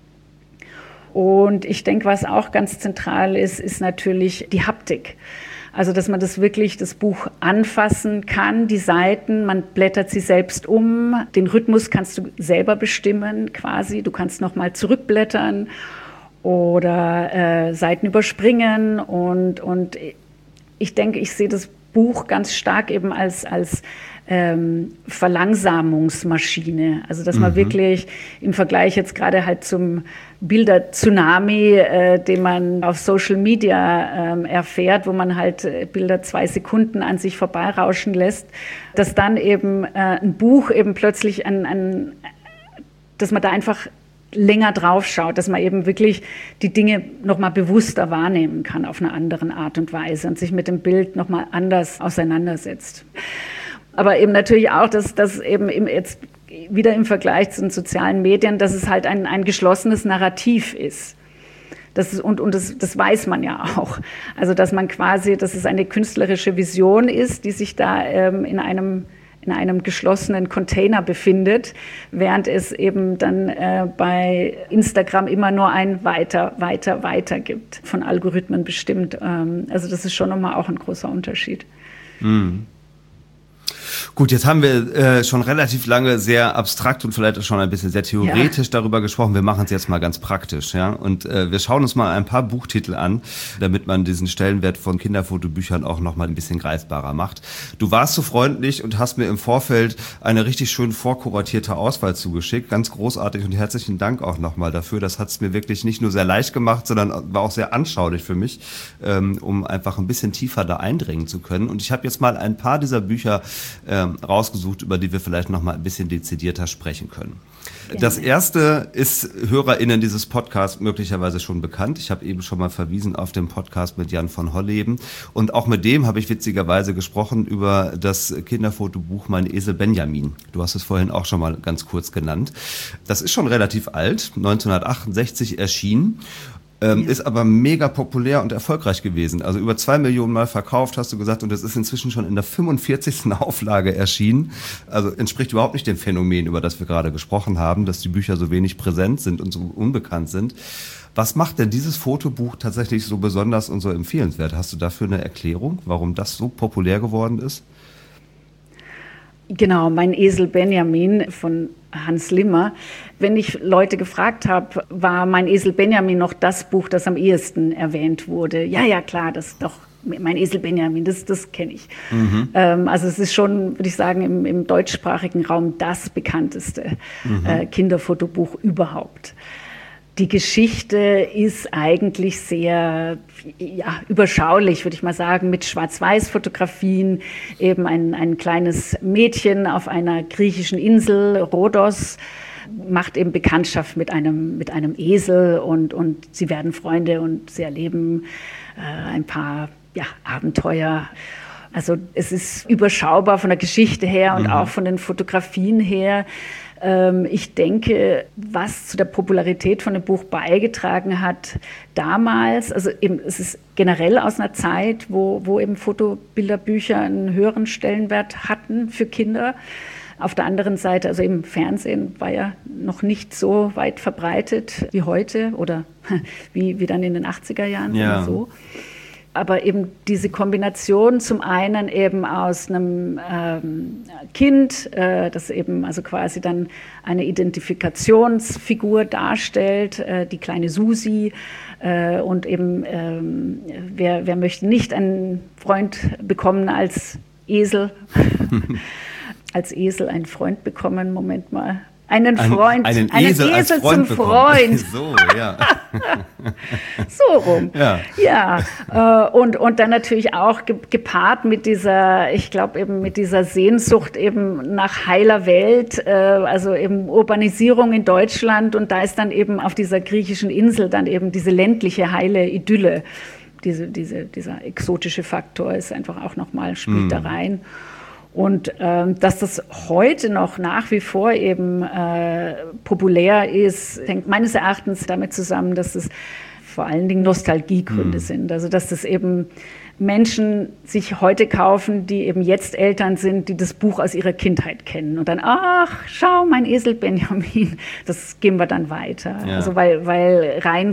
Und ich denke, was auch ganz zentral ist, ist natürlich die Haptik. Also, dass man das Buch anfassen kann, die Seiten, man blättert sie selbst um. Den Rhythmus kannst du selber bestimmen quasi. Du kannst nochmal zurückblättern oder Seiten überspringen. Und ich denke, ich sehe das Buch ganz stark eben als Verlangsamungsmaschine. Also, dass man wirklich im Vergleich jetzt gerade halt zum Bilder-Tsunami, den man auf Social Media erfährt, wo man halt Bilder 2 Sekunden an sich vorbeirauschen lässt, dass dann eben ein Buch eben plötzlich dass man da einfach länger drauf schaut, dass man eben wirklich die Dinge nochmal bewusster wahrnehmen kann auf eine andere Art und Weise und sich mit dem Bild nochmal anders auseinandersetzt. Aber eben natürlich auch, dass das eben jetzt wieder im Vergleich zu den sozialen Medien, dass es halt ein geschlossenes Narrativ ist. Das weiß man ja auch. Also dass es eine künstlerische Vision ist, die sich da in einem geschlossenen Container befindet, während es eben dann bei Instagram immer nur ein weiter gibt, von Algorithmen bestimmt. Also das ist schon nochmal auch ein großer Unterschied. Mhm. Gut, jetzt haben wir schon relativ lange sehr abstrakt und vielleicht auch schon ein bisschen sehr theoretisch darüber gesprochen. Wir machen es jetzt mal ganz praktisch, ja. Und wir schauen uns mal ein paar Buchtitel an, damit man diesen Stellenwert von Kinderfotobüchern auch noch mal ein bisschen greifbarer macht. Du warst so freundlich und hast mir im Vorfeld eine richtig schön vorkuratierte Auswahl zugeschickt. Ganz großartig und herzlichen Dank auch nochmal dafür. Das hat es mir wirklich nicht nur sehr leicht gemacht, sondern war auch sehr anschaulich für mich, um einfach ein bisschen tiefer da eindringen zu können. Und ich habe jetzt mal ein paar dieser Bücher rausgesucht, über die wir vielleicht noch mal ein bisschen dezidierter sprechen können. Gerne. Das erste ist HörerInnen dieses Podcasts möglicherweise schon bekannt. Ich habe eben schon mal verwiesen auf den Podcast mit Jan von Holleben. Und auch mit dem habe ich witzigerweise gesprochen über das Kinderfotobuch Mein Esel Benjamin. Du hast es vorhin auch schon mal ganz kurz genannt. Das ist schon relativ alt, 1968 erschienen. Ist aber mega populär und erfolgreich gewesen. Also über 2 Millionen Mal verkauft, hast du gesagt, und es ist inzwischen schon in der 45. Auflage erschienen. Also entspricht überhaupt nicht dem Phänomen, über das wir gerade gesprochen haben, dass die Bücher so wenig präsent sind und so unbekannt sind. Was macht denn dieses Fotobuch tatsächlich so besonders und so empfehlenswert? Hast du dafür eine Erklärung, warum das so populär geworden ist? Genau, Mein Esel Benjamin von Hans Limmer. Wenn ich Leute gefragt habe, war Mein Esel Benjamin noch das Buch, das am ehesten erwähnt wurde? Ja, klar, das ist doch Mein Esel Benjamin, das kenne ich. Mhm. Also es ist schon, würde ich sagen, im deutschsprachigen Raum das bekannteste Kinderfotobuch überhaupt. Die Geschichte ist eigentlich sehr überschaulich, würde ich mal sagen, mit Schwarz-Weiß-Fotografien. Eben ein kleines Mädchen auf einer griechischen Insel, Rhodos, macht eben Bekanntschaft mit einem Esel und sie werden Freunde und sie erleben ein paar Abenteuer. Also es ist überschaubar von der Geschichte her und auch von den Fotografien her. Ich denke, was zu der Popularität von dem Buch beigetragen hat damals, also eben, es ist generell aus einer Zeit, wo eben Fotobilderbücher einen höheren Stellenwert hatten für Kinder. Auf der anderen Seite, also im Fernsehen war ja noch nicht so weit verbreitet wie heute oder wie dann in den 80er Jahren oder so. aber eben diese Kombination zum einen eben aus einem Kind, das eben also quasi dann eine Identifikationsfigur darstellt, die kleine Susi, und eben wer möchte nicht einen Freund bekommen als Esel, als Esel einen Freund bekommen, Moment mal. Einen Freund, einen Esel als Freund zum Freund. So, ja. So rum. Ja. Und dann natürlich auch gepaart mit dieser, ich glaube eben mit dieser Sehnsucht eben nach heiler Welt, also eben Urbanisierung in Deutschland, und da ist dann eben auf dieser griechischen Insel dann eben diese ländliche heile Idylle. Dieser exotische Faktor ist einfach auch nochmal, spielt da rein. Und dass das heute noch nach wie vor eben populär ist, hängt meines Erachtens damit zusammen, dass es vor allen Dingen Nostalgiegründe sind. Also dass das eben Menschen sich heute kaufen, die eben jetzt Eltern sind, die das Buch aus ihrer Kindheit kennen. Und dann, ach, schau, mein Esel Benjamin, das geben wir dann weiter. Ja. Also weil rein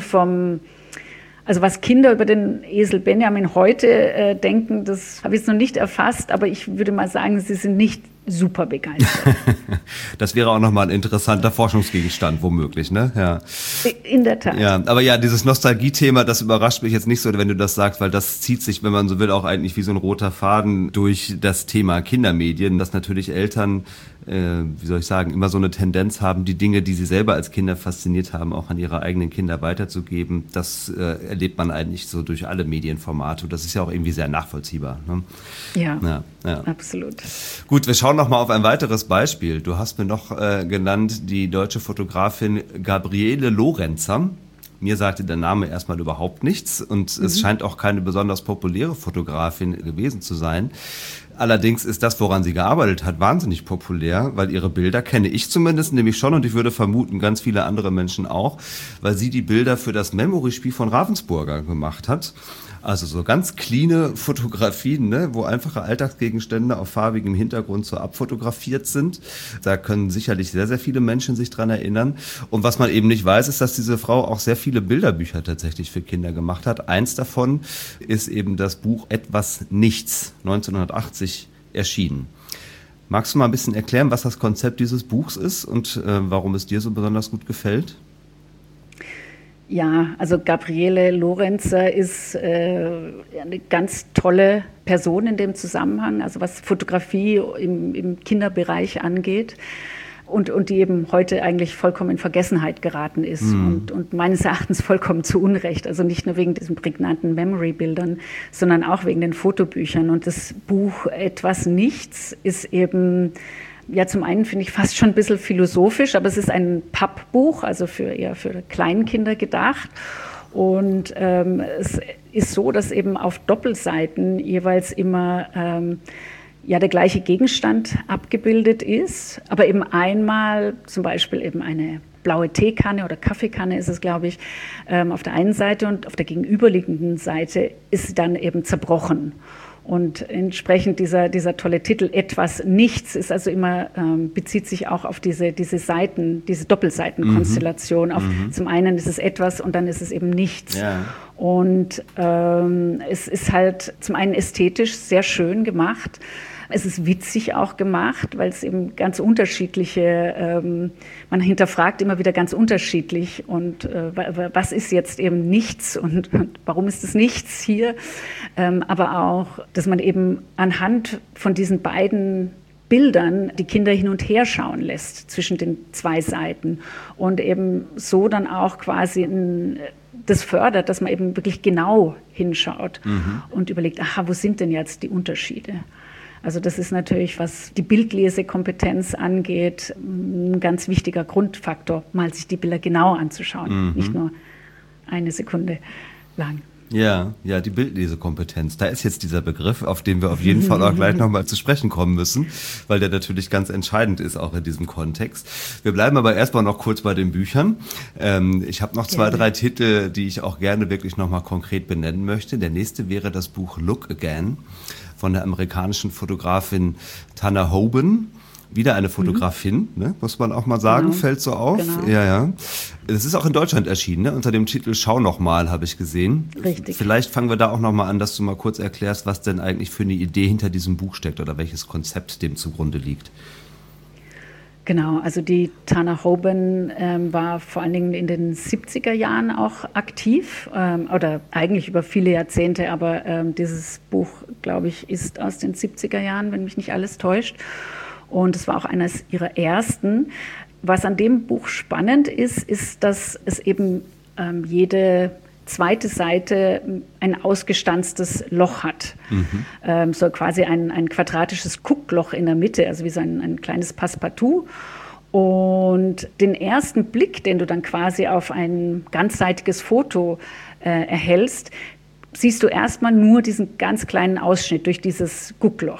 also was Kinder über den Esel Benjamin heute denken, das habe ich jetzt noch nicht erfasst, aber ich würde mal sagen, sie sind nicht super begeistert. Das wäre auch nochmal ein interessanter Forschungsgegenstand, womöglich, ne? Ja. In der Tat. Ja, aber ja, dieses Nostalgie-Thema, das überrascht mich jetzt nicht so, wenn du das sagst, weil das zieht sich, wenn man so will, auch eigentlich wie so ein roter Faden durch das Thema Kindermedien, dass natürlich Eltern, wie soll ich sagen, immer so eine Tendenz haben, die Dinge, die sie selber als Kinder fasziniert haben, auch an ihre eigenen Kinder weiterzugeben. Das erlebt man eigentlich so durch alle Medienformate. Und das ist ja auch irgendwie sehr nachvollziehbar. Ne? Ja, absolut. Gut, wir schauen noch mal auf ein weiteres Beispiel. Du hast mir noch genannt die deutsche Fotografin Gabriele Lorenzer. Mir sagte der Name erstmal überhaupt nichts und es scheint auch keine besonders populäre Fotografin gewesen zu sein. Allerdings ist das, woran sie gearbeitet hat, wahnsinnig populär, weil ihre Bilder kenne ich zumindest nämlich schon und ich würde vermuten, ganz viele andere Menschen auch, weil sie die Bilder für das Memory-Spiel von Ravensburger gemacht hat. Also so ganz cleane Fotografien, ne, wo einfache Alltagsgegenstände auf farbigem Hintergrund so abfotografiert sind. Da können sicherlich sehr, sehr viele Menschen sich dran erinnern. Und was man eben nicht weiß, ist, dass diese Frau auch sehr viele Bilderbücher tatsächlich für Kinder gemacht hat. Eins davon ist eben das Buch Etwas Nichts, 1980 erschienen. Magst du mal ein bisschen erklären, was das Konzept dieses Buchs ist und warum es dir so besonders gut gefällt? Ja, also Gabriele Lorenzer ist eine ganz tolle Person in dem Zusammenhang, also was Fotografie im Kinderbereich angeht und die eben heute eigentlich vollkommen in Vergessenheit geraten ist und meines Erachtens vollkommen zu Unrecht, also nicht nur wegen diesen prägnanten Memory-Bildern, sondern auch wegen den Fotobüchern. Und das Buch Etwas Nichts ist eben, ja, zum einen finde ich fast schon ein bisschen philosophisch, aber es ist ein Pappbuch, also eher für Kleinkinder gedacht. Und es ist so, dass eben auf Doppelseiten jeweils immer der gleiche Gegenstand abgebildet ist, aber eben einmal zum Beispiel eben eine blaue Teekanne oder Kaffeekanne ist es, glaube ich, auf der einen Seite und auf der gegenüberliegenden Seite ist dann eben zerbrochen. Und entsprechend dieser tolle Titel Etwas Nichts ist also immer, bezieht sich auch auf diese Seiten, diese Doppelseitenkonstellation. Zum einen ist es etwas und dann ist es eben nichts. Ja. Und es ist halt zum einen ästhetisch sehr schön gemacht. Es ist witzig auch gemacht, weil es eben ganz unterschiedliche, man hinterfragt immer wieder ganz unterschiedlich und was ist jetzt eben nichts und warum ist es nichts hier, aber auch, dass man eben anhand von diesen beiden Bildern die Kinder hin und her schauen lässt zwischen den zwei Seiten und eben so dann auch quasi das fördert, dass man eben wirklich genau hinschaut und überlegt, aha, wo sind denn jetzt die Unterschiede? Also das ist natürlich, was die Bildlesekompetenz angeht, ein ganz wichtiger Grundfaktor, mal sich die Bilder genau anzuschauen, nicht nur eine Sekunde lang. Ja, die Bildlesekompetenz. Da ist jetzt dieser Begriff, auf den wir auf jeden Fall auch gleich nochmal zu sprechen kommen müssen, weil der natürlich ganz entscheidend ist, auch in diesem Kontext. Wir bleiben aber erstmal noch kurz bei den Büchern. Ich habe noch 2, 3 Titel, die ich auch gerne wirklich nochmal konkret benennen möchte. Der nächste wäre das Buch Look Again von der amerikanischen Fotografin Tanner Hoban. Wieder eine Fotografin, ne, muss man auch mal sagen, fällt so auf. Genau. Ja. Es ist auch in Deutschland erschienen, ne, unter dem Titel Schau noch mal, habe ich gesehen. Richtig. Vielleicht fangen wir da auch noch mal an, dass du mal kurz erklärst, was denn eigentlich für eine Idee hinter diesem Buch steckt oder welches Konzept dem zugrunde liegt. Genau, also die Tana Hoban war vor allen Dingen in den 70er Jahren auch aktiv oder eigentlich über viele Jahrzehnte, aber dieses Buch, glaube ich, ist aus den 70er Jahren, wenn mich nicht alles täuscht. Und es war auch eines ihrer ersten. Was an dem Buch spannend ist, dass es eben jede zweite Seite ein ausgestanztes Loch hat. So quasi ein quadratisches Guckloch in der Mitte, also wie so ein kleines Passepartout. Und den ersten Blick, den du dann quasi auf ein ganzseitiges Foto erhältst, siehst du erstmal nur diesen ganz kleinen Ausschnitt durch dieses Guckloch.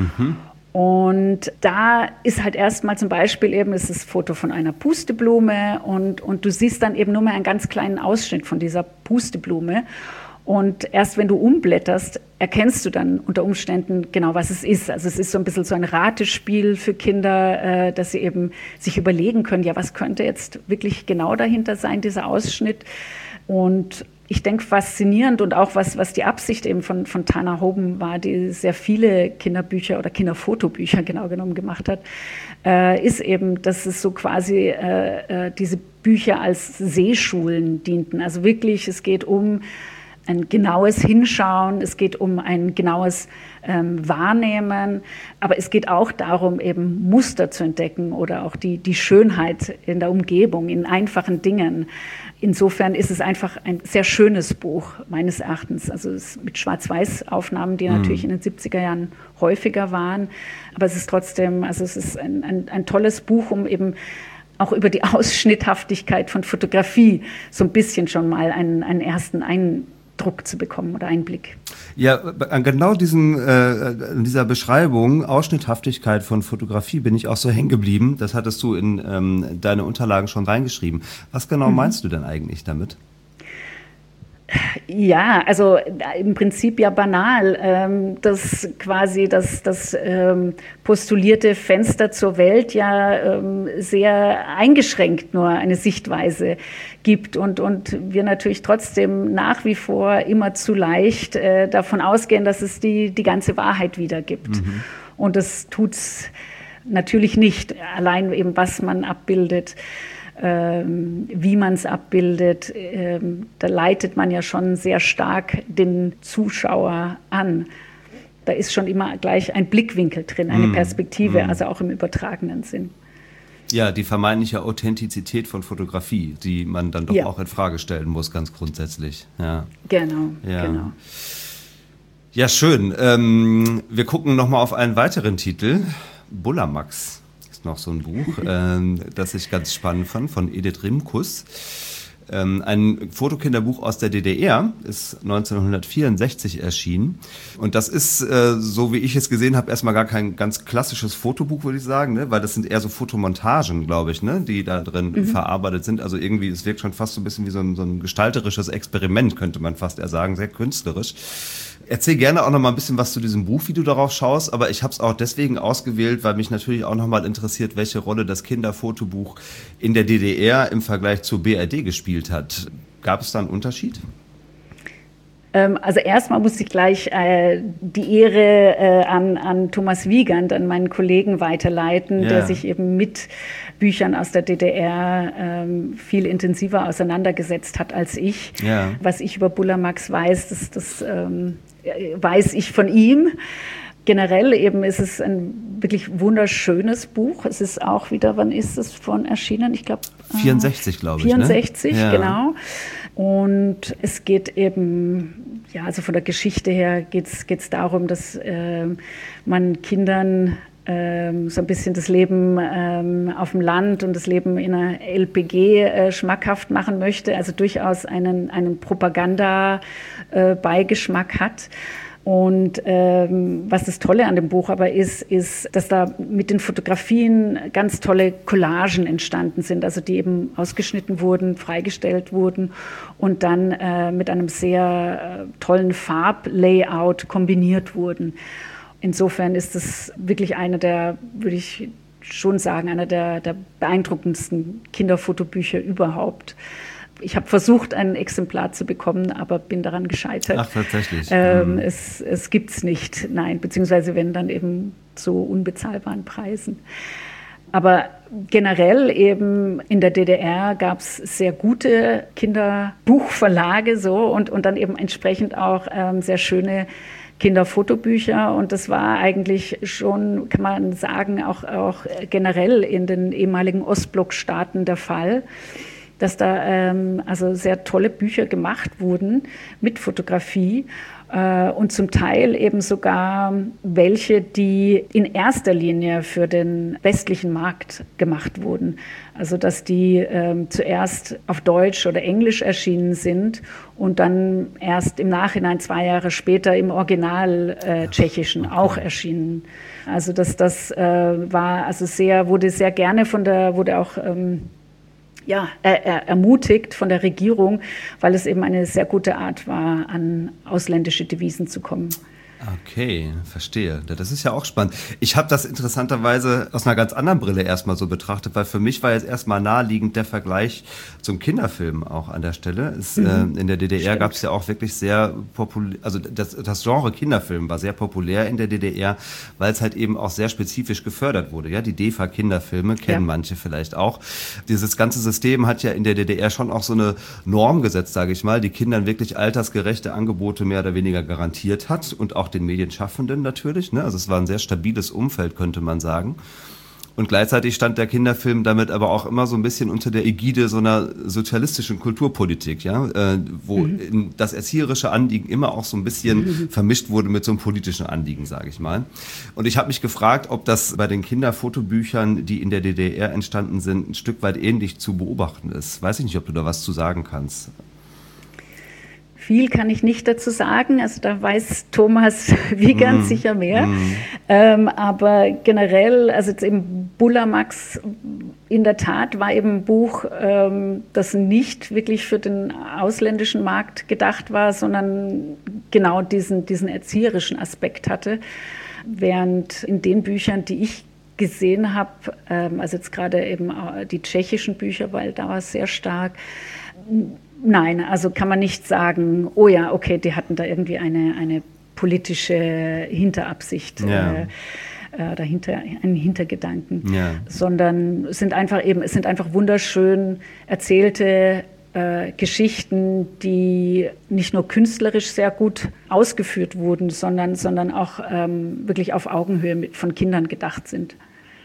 Und da ist halt erstmal zum Beispiel eben ist das Foto von einer Pusteblume und du siehst dann eben nur mal einen ganz kleinen Ausschnitt von dieser Pusteblume. Und erst wenn du umblätterst, erkennst du dann unter Umständen genau, was es ist. Also es ist so ein bisschen so ein Ratespiel für Kinder, dass sie eben sich überlegen können, ja, was könnte jetzt wirklich genau dahinter sein, dieser Ausschnitt. Und ich denke, faszinierend und auch was die Absicht eben von Tana Hoban war, die sehr viele Kinderbücher oder Kinderfotobücher genau genommen gemacht hat, ist eben, dass es so quasi diese Bücher als Sehschulen dienten. Also wirklich, es geht um ein genaues Hinschauen, es geht um ein genaues Wahrnehmen, aber es geht auch darum, eben Muster zu entdecken oder auch die Schönheit in der Umgebung, in einfachen Dingen. Insofern ist es einfach ein sehr schönes Buch, meines Erachtens. Also es mit Schwarz-Weiß-Aufnahmen, die natürlich in den 70er Jahren häufiger waren. Aber es ist trotzdem, also es ist ein tolles Buch, um eben auch über die Ausschnitthaftigkeit von Fotografie so ein bisschen schon mal einen ersten Eindruck zu bekommen oder Einblick. Ja, an genau dieser Beschreibung, Ausschnitthaftigkeit von Fotografie, bin ich auch so hängen geblieben. Das hattest du in deine Unterlagen schon reingeschrieben. Was genau meinst du denn eigentlich damit? Ja, also im Prinzip ja banal, dass quasi das postulierte Fenster zur Welt ja sehr eingeschränkt nur eine Sichtweise gibt und wir natürlich trotzdem nach wie vor immer zu leicht davon ausgehen, dass es die ganze Wahrheit wiedergibt. Und das tut's natürlich nicht, allein eben was man abbildet. Wie man es abbildet, da leitet man ja schon sehr stark den Zuschauer an. Da ist schon immer gleich ein Blickwinkel drin, eine Perspektive, also auch im übertragenen Sinn. Ja, die vermeintliche Authentizität von Fotografie, die man dann doch auch in Frage stellen muss, ganz grundsätzlich. Ja. Genau. Ja, schön. Wir gucken nochmal auf einen weiteren Titel, Bullamax. Noch so ein Buch, das ich ganz spannend fand, von Edith Rimkus. Ein Fotokinderbuch aus der DDR, ist 1964 erschienen. Und das ist, so wie ich es gesehen habe, erstmal gar kein ganz klassisches Fotobuch, würde ich sagen, ne? Weil das sind eher so Fotomontagen, glaube ich, ne? Die da drin verarbeitet sind. Also irgendwie, es wirkt schon fast so ein bisschen wie so ein gestalterisches Experiment, könnte man fast eher sagen, sehr künstlerisch. Erzähl gerne auch noch mal ein bisschen was zu diesem Buch, wie du darauf schaust, aber ich habe es auch deswegen ausgewählt, weil mich natürlich auch noch mal interessiert, welche Rolle das Kinderfotobuch in der DDR im Vergleich zur BRD gespielt hat. Gab es da einen Unterschied? Also erstmal muss ich gleich die Ehre an Thomas Wiegand, an meinen Kollegen weiterleiten, der sich eben mit Büchern aus der DDR viel intensiver auseinandergesetzt hat als ich. Ja. Was ich über Bullamax weiß, das weiß ich von ihm. Generell eben ist es ein wirklich wunderschönes Buch. Es ist auch wieder, wann ist es von erschienen? Ich glaube 64, glaube ich. 64, ne? Genau. Und es geht eben, ja, also von der Geschichte her geht's darum, dass man Kindern so ein bisschen das Leben auf dem Land und das Leben in einer LPG schmackhaft machen möchte, also durchaus einen Propaganda-Beigeschmack hat. Und was das Tolle an dem Buch aber ist, dass da mit den Fotografien ganz tolle Collagen entstanden sind, also die eben ausgeschnitten wurden, freigestellt wurden und dann mit einem sehr tollen Farblayout kombiniert wurden. Insofern ist es wirklich eine der, würde ich schon sagen, einer der beeindruckendsten Kinderfotobücher überhaupt. Ich habe versucht, ein Exemplar zu bekommen, aber bin daran gescheitert. Ach, tatsächlich. Es gibt es nicht, nein, beziehungsweise wenn dann eben zu unbezahlbaren Preisen. Aber generell eben in der DDR gab es sehr gute Kinderbuchverlage so und dann eben entsprechend auch sehr schöne Kinderfotobücher. Und das war eigentlich schon, kann man sagen, auch generell in den ehemaligen Ostblockstaaten der Fall, dass da also sehr tolle Bücher gemacht wurden mit Fotografie. Und zum Teil eben sogar welche, die in erster Linie für den westlichen Markt gemacht wurden. Also dass die zuerst auf Deutsch oder Englisch erschienen sind und dann erst im Nachhinein 2 Jahre später im Original Tschechischen auch erschienen. Also das war also wurde sehr gerne wurde auch ermutigt von der Regierung, weil es eben eine sehr gute Art war, an ausländische Devisen zu kommen. Okay, verstehe. Das ist ja auch spannend. Ich habe das interessanterweise aus einer ganz anderen Brille erstmal so betrachtet, weil für mich war jetzt erstmal naheliegend der Vergleich zum Kinderfilm auch an der Stelle. In der DDR gab es ja auch wirklich sehr populär, also das Genre Kinderfilm war sehr populär in der DDR, weil es halt eben auch sehr spezifisch gefördert wurde. Ja, die DEFA-Kinderfilme kennen manche vielleicht auch. Dieses ganze System hat ja in der DDR schon auch so eine Norm gesetzt, sage ich mal, die Kindern wirklich altersgerechte Angebote mehr oder weniger garantiert hat und auch den Medienschaffenden natürlich, ne? Also es war ein sehr stabiles Umfeld, könnte man sagen. Und gleichzeitig stand der Kinderfilm damit aber auch immer so ein bisschen unter der Ägide so einer sozialistischen Kulturpolitik, ja, wo das erzieherische Anliegen immer auch so ein bisschen vermischt wurde mit so einem politischen Anliegen, sage ich mal. Und ich habe mich gefragt, ob das bei den Kinderfotobüchern, die in der DDR entstanden sind, ein Stück weit ähnlich zu beobachten ist. Weiß ich nicht, ob du da was zu sagen kannst. Viel kann ich nicht dazu sagen, also da weiß Thomas Wiegand sicher mehr. Aber generell, also jetzt eben Bullamax in der Tat war eben ein Buch, das nicht wirklich für den ausländischen Markt gedacht war, sondern genau diesen erzieherischen Aspekt hatte. Während in den Büchern, die ich gesehen habe, also jetzt gerade eben die tschechischen Bücher, weil da war es sehr stark. Nein, also kann man nicht sagen, oh ja, okay, die hatten da irgendwie eine politische Hinterabsicht, dahinter einen Hintergedanken, sondern es sind einfach wunderschön erzählte Geschichten, die nicht nur künstlerisch sehr gut ausgeführt wurden, sondern auch wirklich auf Augenhöhe von Kindern gedacht sind.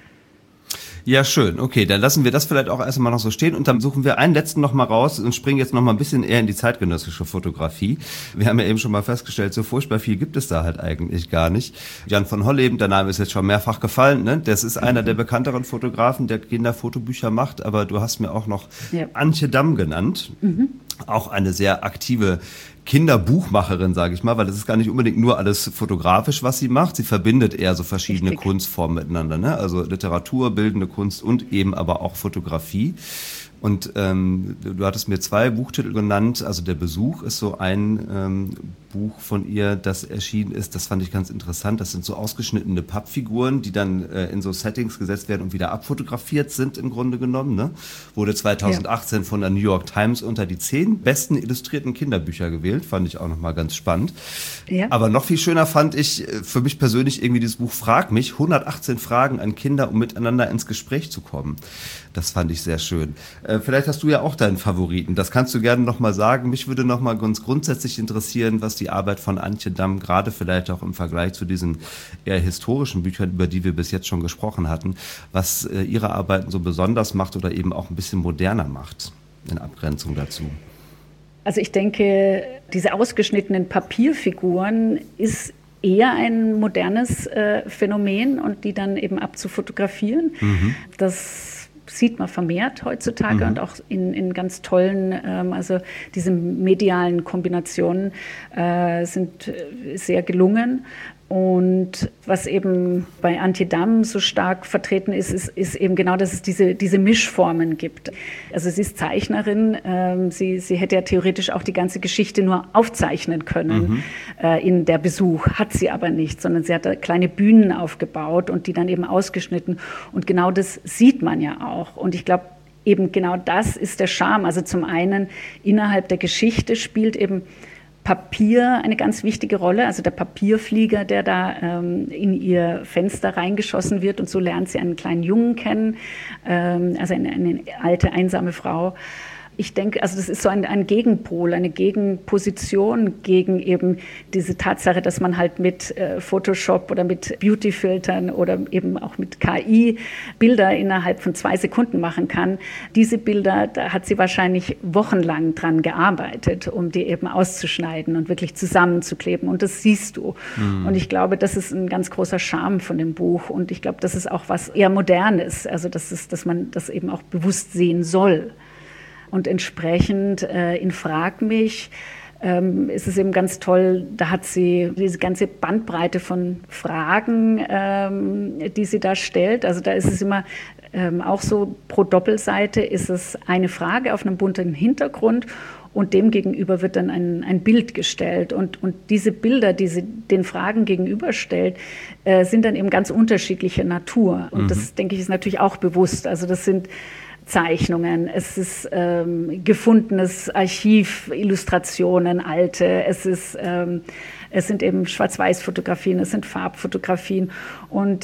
Ja, schön. Okay, dann lassen wir das vielleicht auch erstmal noch so stehen und dann suchen wir einen letzten noch mal raus und springen jetzt noch mal ein bisschen eher in die zeitgenössische Fotografie. Wir haben ja eben schon mal festgestellt, so furchtbar viel gibt es da halt eigentlich gar nicht. Jan von Holleben, der Name ist jetzt schon mehrfach gefallen, ne? Das ist einer der bekannteren Fotografen, der Kinderfotobücher macht, aber du hast mir auch noch Antje Damm genannt. Auch eine sehr aktive Kinderbuchmacherin, sage ich mal, weil das ist gar nicht unbedingt nur alles fotografisch, was sie macht. Sie verbindet eher so verschiedene Kunstformen miteinander, ne? Also Literatur, bildende Kunst und eben aber auch Fotografie. Und du hattest mir 2 Buchtitel genannt. Also Der Besuch ist so ein Buch von ihr, das erschienen ist. Das fand ich ganz interessant. Das sind so ausgeschnittene Pappfiguren, die dann in so Settings gesetzt werden und wieder abfotografiert sind im Grunde genommen. Ne? Wurde 2018 von der New York Times unter die 10 besten illustrierten Kinderbücher gewählt. Fand ich auch nochmal ganz spannend. Ja. Aber noch viel schöner fand ich für mich persönlich irgendwie dieses Buch Frag mich. 118 Fragen an Kinder, um miteinander ins Gespräch zu kommen. Das fand ich sehr schön. Vielleicht hast du ja auch deinen Favoriten. Das kannst du gerne nochmal sagen. Mich würde nochmal ganz grundsätzlich interessieren, was die Arbeit von Antje Damm, gerade vielleicht auch im Vergleich zu diesen eher historischen Büchern, über die wir bis jetzt schon gesprochen hatten, was ihre Arbeiten so besonders macht oder eben auch ein bisschen moderner macht, in Abgrenzung dazu. Also ich denke, diese ausgeschnittenen Papierfiguren ist eher ein modernes Phänomen und die dann eben abzufotografieren. Das sieht man vermehrt heutzutage und auch in ganz tollen, also diese medialen Kombinationen sind sehr gelungen. Und was eben bei Antje Damm so stark vertreten ist eben genau, dass es diese Mischformen gibt. Also sie ist Zeichnerin, sie hätte ja theoretisch auch die ganze Geschichte nur aufzeichnen können in der Besuch, hat sie aber nicht, sondern sie hat da kleine Bühnen aufgebaut und die dann eben ausgeschnitten. Und genau das sieht man ja auch. Und ich glaube, eben genau das ist der Charme. Also zum einen innerhalb der Geschichte spielt eben Papier eine ganz wichtige Rolle, also der Papierflieger, der da in ihr Fenster reingeschossen wird, und so lernt sie einen kleinen Jungen kennen, also eine alte, einsame Frau. Ich denke, also das ist so ein Gegenpol, eine Gegenposition gegen eben diese Tatsache, dass man halt mit Photoshop oder mit Beautyfiltern oder eben auch mit KI Bilder innerhalb von 2 Sekunden machen kann. Diese Bilder, da hat sie wahrscheinlich wochenlang dran gearbeitet, um die eben auszuschneiden und wirklich zusammenzukleben. Und das siehst du. Und ich glaube, das ist ein ganz großer Charme von dem Buch. Und ich glaube, das ist auch was eher Modernes, also dass man das eben auch bewusst sehen soll. Und entsprechend in Frag mich ist es eben ganz toll, da hat sie diese ganze Bandbreite von Fragen, die sie da stellt. Also da ist es immer auch so, pro Doppelseite ist es eine Frage auf einem bunten Hintergrund und dem gegenüber wird dann ein Bild gestellt. Und diese Bilder, die sie den Fragen gegenüberstellt, sind dann eben ganz unterschiedlicher Natur. Und das, denke ich, ist natürlich auch bewusst. Also das sind Zeichnungen, es ist gefundenes Archiv, Illustrationen, alte, es sind eben Schwarz-Weiß-Fotografien, es sind Farbfotografien und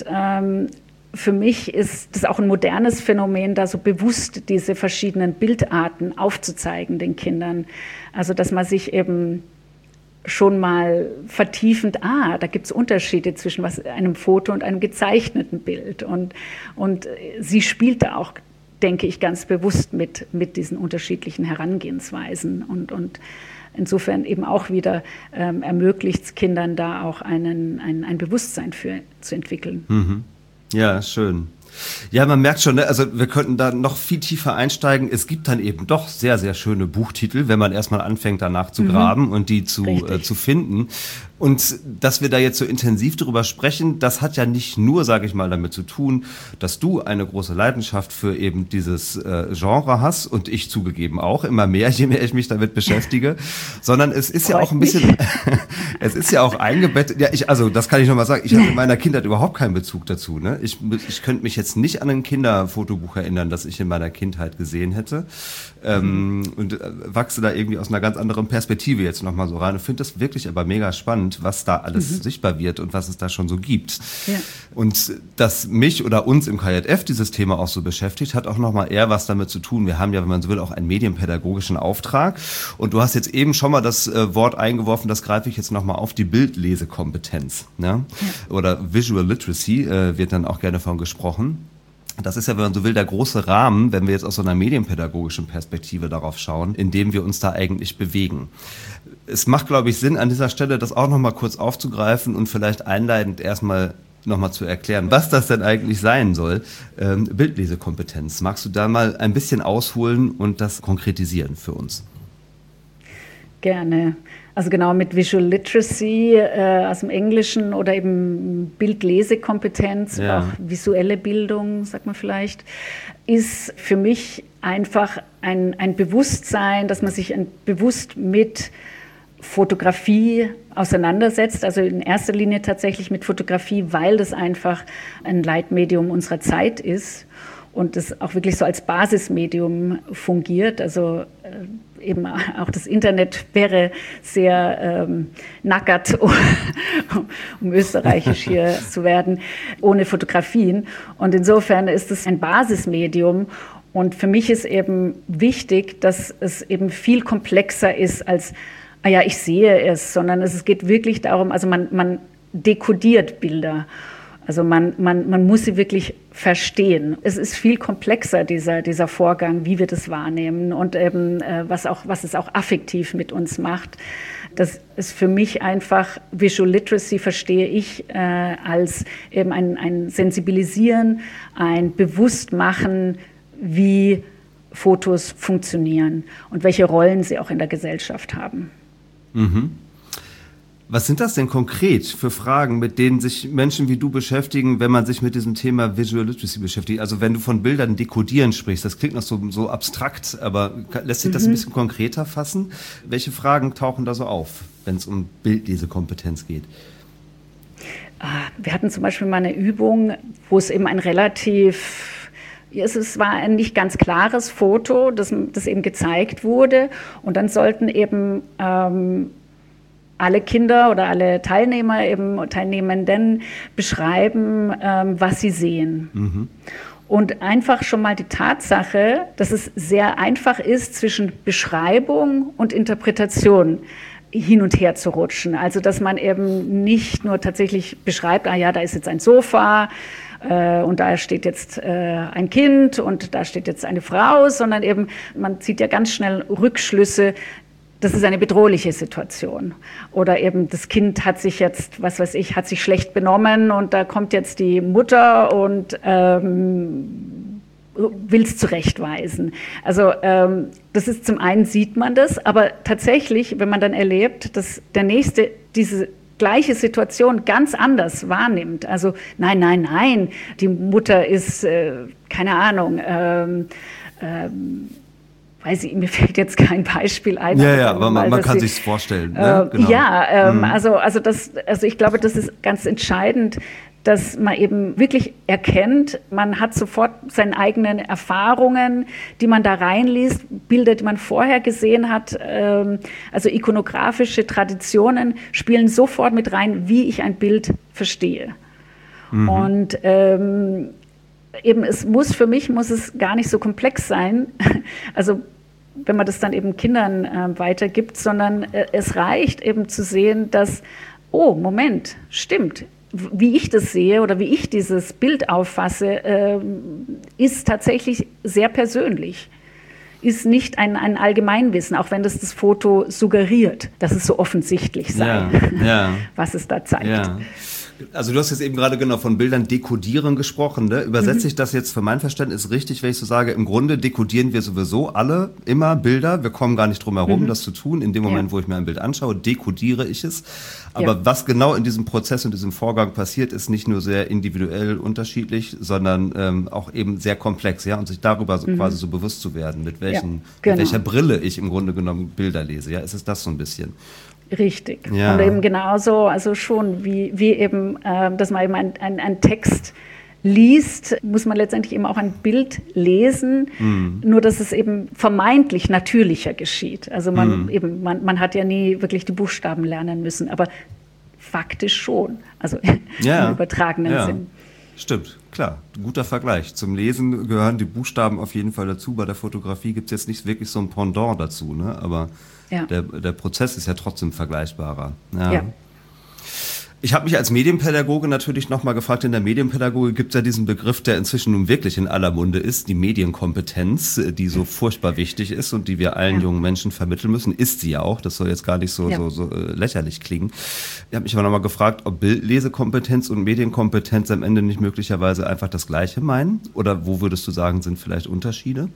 für mich ist das auch ein modernes Phänomen, da so bewusst diese verschiedenen Bildarten aufzuzeigen den Kindern. Also dass man sich eben schon mal vertiefend, da gibt es Unterschiede zwischen einem Foto und einem gezeichneten Bild und sie spielt da auch, denke ich, ganz bewusst mit diesen unterschiedlichen Herangehensweisen und insofern eben auch wieder ermöglicht es Kindern da auch ein Bewusstsein für zu entwickeln. Mhm. Ja, schön. Ja, man merkt schon, ne? Also wir könnten da noch viel tiefer einsteigen. Es gibt dann eben doch sehr, sehr schöne Buchtitel, wenn man erstmal anfängt, danach zu graben und die zu finden. Und dass wir da jetzt so intensiv drüber sprechen, das hat ja nicht nur, sage ich mal, damit zu tun, dass du eine große Leidenschaft für eben dieses Genre hast und ich zugegeben auch immer mehr, je mehr ich mich damit beschäftige, sondern es ist ja auch ein bisschen, es ist ja auch eingebettet, also das kann ich nochmal sagen, ich hatte in meiner Kindheit überhaupt keinen Bezug dazu, ne? Ich könnte mich jetzt nicht an ein Kinderfotobuch erinnern, das ich in meiner Kindheit gesehen hätte, und wachse da irgendwie aus einer ganz anderen Perspektive jetzt nochmal so rein und finde das wirklich aber mega spannend, was da alles sichtbar wird und was es da schon so gibt. Ja. Und dass mich oder uns im KJF dieses Thema auch so beschäftigt, hat auch nochmal eher was damit zu tun. Wir haben ja, wenn man so will, auch einen medienpädagogischen Auftrag. Und du hast jetzt eben schon mal das Wort eingeworfen, das greife ich jetzt nochmal auf, die Bildlesekompetenz. Ne? Ja. Oder Visual Literacy wird dann auch gerne von gesprochen. Das ist ja, wenn man so will, der große Rahmen, wenn wir jetzt aus so einer medienpädagogischen Perspektive darauf schauen, in dem wir uns da eigentlich bewegen. Es macht, glaube ich, Sinn, an dieser Stelle das auch nochmal kurz aufzugreifen und vielleicht einleitend erstmal nochmal zu erklären, was das denn eigentlich sein soll. Bildlesekompetenz. Magst du da mal ein bisschen ausholen und das konkretisieren für uns? Gerne. Also genau mit Visual Literacy aus dem Englischen oder eben Bildlesekompetenz, auch visuelle Bildung, sagt man vielleicht, ist für mich einfach ein Bewusstsein, dass man sich bewusst mit Fotografie auseinandersetzt, also in erster Linie tatsächlich mit Fotografie, weil das einfach ein Leitmedium unserer Zeit ist und das auch wirklich so als Basismedium fungiert, also eben auch das Internet wäre sehr nackert, um österreichisch hier zu werden, ohne Fotografien. Und insofern ist es ein Basismedium. Und für mich ist eben wichtig, dass es eben viel komplexer ist als, ich sehe es, sondern es geht wirklich darum, also man dekodiert Bilder. Also man muss sie wirklich verstehen. Es ist viel komplexer, dieser Vorgang, wie wir das wahrnehmen und eben, was es auch affektiv mit uns macht. Das ist für mich einfach, Visual Literacy verstehe ich als eben ein Sensibilisieren, ein Bewusstmachen, wie Fotos funktionieren und welche Rollen sie auch in der Gesellschaft haben. Mhm. Was sind das denn konkret für Fragen, mit denen sich Menschen wie du beschäftigen, wenn man sich mit diesem Thema Visual Literacy beschäftigt? Also wenn du von Bildern dekodieren sprichst, das klingt noch so abstrakt, aber lässt sich das ein bisschen konkreter fassen? Welche Fragen tauchen da so auf, wenn es um Bildlesekompetenz geht? Wir hatten zum Beispiel mal eine Übung, wo es eben es war ein nicht ganz klares Foto, das eben gezeigt wurde, und dann sollten eben alle Kinder oder alle Teilnehmenden beschreiben, was sie sehen. Mhm. Und einfach schon mal die Tatsache, dass es sehr einfach ist, zwischen Beschreibung und Interpretation hin und her zu rutschen. Also dass man eben nicht nur tatsächlich beschreibt, da ist jetzt ein Sofa und da steht jetzt ein Kind und da steht jetzt eine Frau, sondern eben man zieht ja ganz schnell Rückschlüsse. Das ist eine bedrohliche Situation. Oder eben das Kind hat sich jetzt, hat sich schlecht benommen und da kommt jetzt die Mutter und will es zurechtweisen. Also das ist, zum einen sieht man das, aber tatsächlich, wenn man dann erlebt, dass der Nächste diese gleiche Situation ganz anders wahrnimmt. Also nein, die Mutter ist, keine Ahnung, mir fällt jetzt kein Beispiel ein. Ja, aber man kann sich's vorstellen. Ne? Genau. Also ich glaube, das ist ganz entscheidend, dass man eben wirklich erkennt, man hat sofort seine eigenen Erfahrungen, die man da reinliest, Bilder, die man vorher gesehen hat, also ikonografische Traditionen spielen sofort mit rein, wie ich ein Bild verstehe. Mhm. Und eben für mich muss es gar nicht so komplex sein, also wenn man das dann eben Kindern weitergibt, sondern es reicht eben zu sehen, dass, Moment, stimmt, wie ich das sehe oder wie ich dieses Bild auffasse, ist tatsächlich sehr persönlich. Ist nicht ein Allgemeinwissen, auch wenn das Foto suggeriert, dass es so offensichtlich sei, was es da zeigt. Ja. Also du hast jetzt eben gerade genau von Bildern dekodieren gesprochen, ne? Übersetze ich das jetzt für mein Verständnis richtig, wenn ich so sage, im Grunde dekodieren wir sowieso alle immer Bilder, wir kommen gar nicht drum herum, das zu tun. In dem Moment, wo ich mir ein Bild anschaue, dekodiere ich es. Aber was genau in diesem Prozess und diesem Vorgang passiert, ist nicht nur sehr individuell unterschiedlich, sondern auch eben sehr komplex, ja, und sich darüber quasi so bewusst zu werden, mit welcher Brille ich im Grunde genommen Bilder lese, ja, ist es das so ein bisschen? Richtig. Ja. Und eben genauso, also schon wie eben, dass man eben einen Text liest, muss man letztendlich eben auch ein Bild lesen, nur dass es eben vermeintlich natürlicher geschieht. Also man hat ja nie wirklich die Buchstaben lernen müssen, aber faktisch schon, also im übertragenen Sinn. Stimmt, klar. Guter Vergleich. Zum Lesen gehören die Buchstaben auf jeden Fall dazu. Bei der Fotografie gibt es jetzt nicht wirklich so ein Pendant dazu, ne? Aber der Prozess ist ja trotzdem vergleichbarer. Ja. Ich habe mich als Medienpädagoge natürlich nochmal gefragt, in der Medienpädagogik gibt es ja diesen Begriff, der inzwischen nun wirklich in aller Munde ist, die Medienkompetenz, die so furchtbar wichtig ist und die wir allen jungen Menschen vermitteln müssen, ist sie ja auch, das soll jetzt gar nicht so lächerlich klingen. Ich habe mich aber nochmal gefragt, ob Bildlesekompetenz und Medienkompetenz am Ende nicht möglicherweise einfach das Gleiche meinen, oder wo würdest du sagen, sind vielleicht Unterschiede?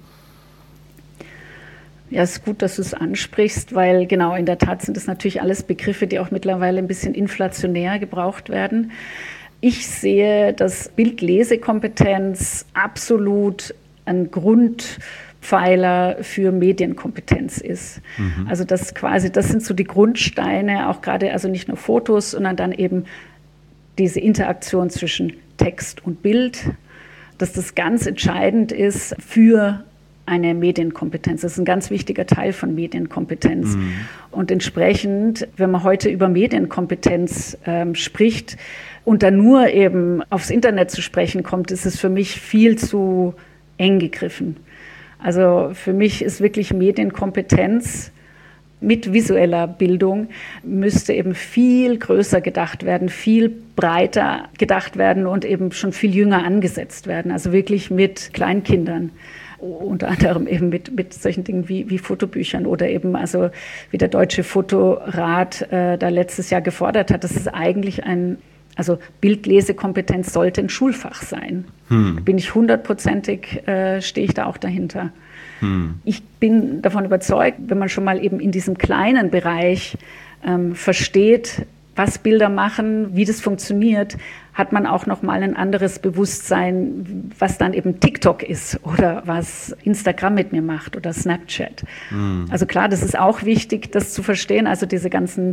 Ja, es ist gut, dass du es ansprichst, weil genau, in der Tat sind das natürlich alles Begriffe, die auch mittlerweile ein bisschen inflationär gebraucht werden. Ich sehe, dass Bildlesekompetenz absolut ein Grundpfeiler für Medienkompetenz ist. Mhm. Also das sind so die Grundsteine, auch gerade, also nicht nur Fotos, sondern dann eben diese Interaktion zwischen Text und Bild, dass das ganz entscheidend ist für eine Medienkompetenz. Das ist ein ganz wichtiger Teil von Medienkompetenz. Mhm. Und entsprechend, wenn man heute über Medienkompetenz spricht und dann nur eben aufs Internet zu sprechen kommt, ist es für mich viel zu eng gegriffen. Also für mich ist wirklich Medienkompetenz mit visueller Bildung müsste eben viel größer gedacht werden, viel breiter gedacht werden und eben schon viel jünger angesetzt werden. Also wirklich mit Kleinkindern. Unter anderem eben mit solchen Dingen wie Fotobüchern oder eben, also wie der Deutsche Fotorat da letztes Jahr gefordert hat, dass es eigentlich also Bildlesekompetenz sollte ein Schulfach sein. Bin ich 100%, stehe ich da auch dahinter. Ich bin davon überzeugt, wenn man schon mal eben in diesem kleinen Bereich versteht, Passbilder machen, wie das funktioniert, hat man auch nochmal ein anderes Bewusstsein, was dann eben TikTok ist oder was Instagram mit mir macht oder Snapchat. Also klar, das ist auch wichtig, das zu verstehen, also diese ganzen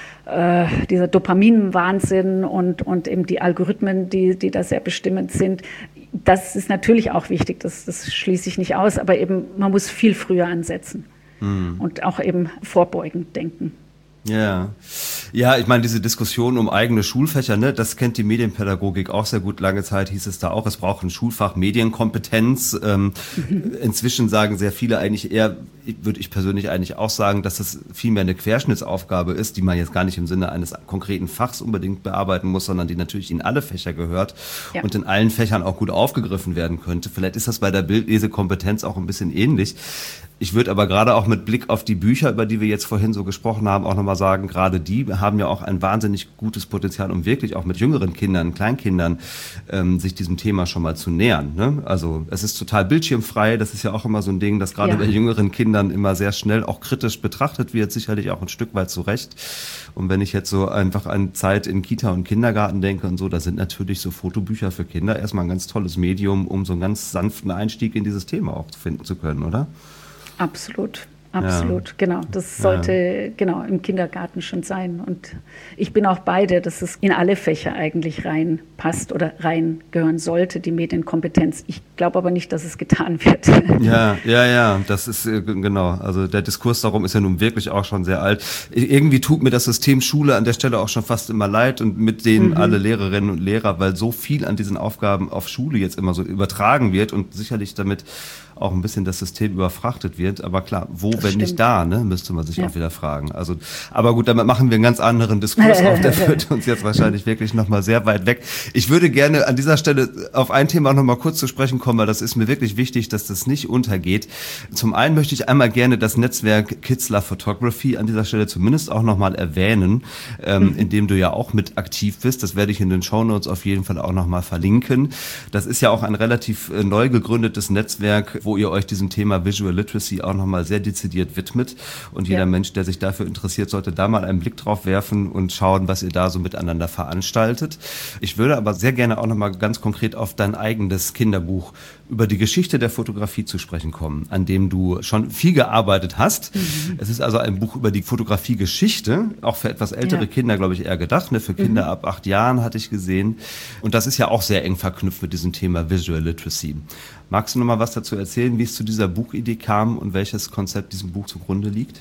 dieser Dopamin-Wahnsinn und eben die Algorithmen, die da sehr bestimmend sind. Das ist natürlich auch wichtig, das schließe ich nicht aus, aber eben man muss viel früher ansetzen und auch eben vorbeugend denken. Ja, ich meine, diese Diskussion um eigene Schulfächer, ne, das kennt die Medienpädagogik auch sehr gut. Lange Zeit hieß es da auch, es braucht ein Schulfach Medienkompetenz. Inzwischen sagen sehr viele eigentlich eher, würde ich persönlich eigentlich auch sagen, dass das vielmehr eine Querschnittsaufgabe ist, die man jetzt gar nicht im Sinne eines konkreten Fachs unbedingt bearbeiten muss, sondern die natürlich in alle Fächer gehört und in allen Fächern auch gut aufgegriffen werden könnte. Vielleicht ist das bei der Bildlesekompetenz auch ein bisschen ähnlich. Ich würde aber gerade auch mit Blick auf die Bücher, über die wir jetzt vorhin so gesprochen haben, auch nochmal sagen, gerade die haben ja auch ein wahnsinnig gutes Potenzial, um wirklich auch mit jüngeren Kindern, Kleinkindern, sich diesem Thema schon mal zu nähern. Ne? Also es ist total bildschirmfrei, das ist ja auch immer so ein Ding, das gerade bei jüngeren Kindern immer sehr schnell auch kritisch betrachtet wird, sicherlich auch ein Stück weit zu Recht. Und wenn ich jetzt so einfach an Zeit in Kita und Kindergarten denke und so, da sind natürlich so Fotobücher für Kinder erstmal ein ganz tolles Medium, um so einen ganz sanften Einstieg in dieses Thema auch finden zu können, oder? Absolut, genau. Das sollte im Kindergarten schon sein. Und ich bin auch beide, dass es in alle Fächer eigentlich reinpasst oder reingehören sollte, die Medienkompetenz. Ich glaube aber nicht, dass es getan wird. Ja, das ist genau. Also der Diskurs darum ist ja nun wirklich auch schon sehr alt. Irgendwie tut mir das System Schule an der Stelle auch schon fast immer leid und mit denen alle Lehrerinnen und Lehrer, weil so viel an diesen Aufgaben auf Schule jetzt immer so übertragen wird und sicherlich damit auch ein bisschen das System überfrachtet wird. Aber klar, wenn nicht da, ne, müsste man sich auch wieder fragen. Also, aber gut, damit machen wir einen ganz anderen Diskurs auf. Der führt uns jetzt wahrscheinlich wirklich nochmal sehr weit weg. Ich würde gerne an dieser Stelle auf ein Thema nochmal kurz zu sprechen kommen, weil das ist mir wirklich wichtig, dass das nicht untergeht. Zum einen möchte ich einmal gerne das Netzwerk Kids Love Photography an dieser Stelle zumindest auch nochmal erwähnen, in dem du ja auch mit aktiv bist. Das werde ich in den Shownotes auf jeden Fall auch nochmal verlinken. Das ist ja auch ein relativ neu gegründetes Netzwerk, wo ihr euch diesem Thema Visual Literacy auch nochmal sehr dezidiert widmet. Und jeder Mensch, der sich dafür interessiert, sollte da mal einen Blick drauf werfen und schauen, was ihr da so miteinander veranstaltet. Ich würde aber sehr gerne auch nochmal ganz konkret auf dein eigenes Kinderbuch über die Geschichte der Fotografie zu sprechen kommen, an dem du schon viel gearbeitet hast. Es ist also ein Buch über die Fotografiegeschichte, auch für etwas ältere Kinder, glaube ich, eher gedacht, ne? Für Kinder ab 8 Jahren hatte ich gesehen. Und das ist ja auch sehr eng verknüpft mit diesem Thema Visual Literacy. Magst du noch mal was dazu erzählen, wie es zu dieser Buchidee kam und welches Konzept diesem Buch zugrunde liegt?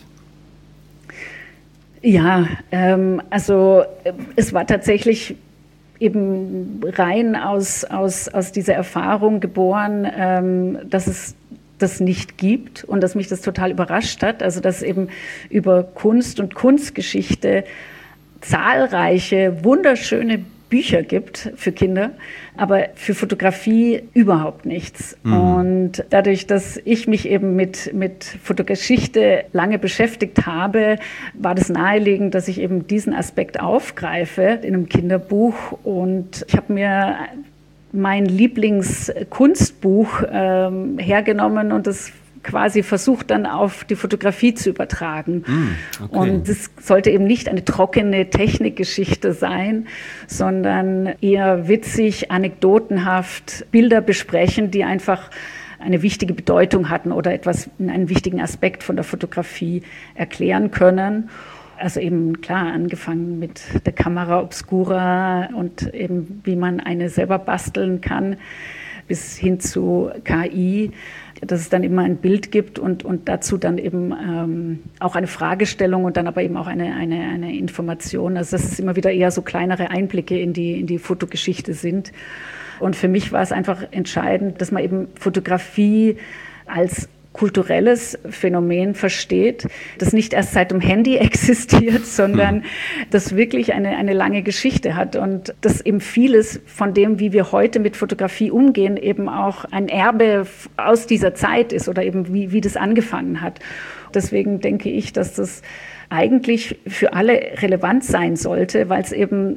Ja, also es war tatsächlich eben rein aus dieser Erfahrung geboren, dass es das nicht gibt und dass mich das total überrascht hat. Also dass eben über Kunst und Kunstgeschichte zahlreiche, wunderschöne Bücher gibt für Kinder, aber für Fotografie überhaupt nichts. Und dadurch, dass ich mich eben mit Fotogeschichte lange beschäftigt habe, war das naheliegend, dass ich eben diesen Aspekt aufgreife in einem Kinderbuch. Und ich habe mir mein Lieblingskunstbuch hergenommen und das quasi versucht dann auf die Fotografie zu übertragen. Okay. Und das sollte eben nicht eine trockene Technikgeschichte sein, sondern eher witzig, anekdotenhaft Bilder besprechen, die einfach eine wichtige Bedeutung hatten oder einen wichtigen Aspekt von der Fotografie erklären können. Also eben klar, angefangen mit der Camera Obscura und eben wie man eine selber basteln kann, bis hin zu KI, dass es dann immer ein Bild gibt und dazu dann eben auch eine Fragestellung und dann aber eben auch eine Information. Also dass es immer wieder eher so kleinere Einblicke in die Fotogeschichte sind. Und für mich war es einfach entscheidend, dass man eben Fotografie als kulturelles Phänomen versteht, das nicht erst seit dem Handy existiert, sondern das wirklich eine lange Geschichte hat und dass eben vieles von dem, wie wir heute mit Fotografie umgehen, eben auch ein Erbe aus dieser Zeit ist oder eben wie das angefangen hat. Deswegen denke ich, dass das eigentlich für alle relevant sein sollte, weil es eben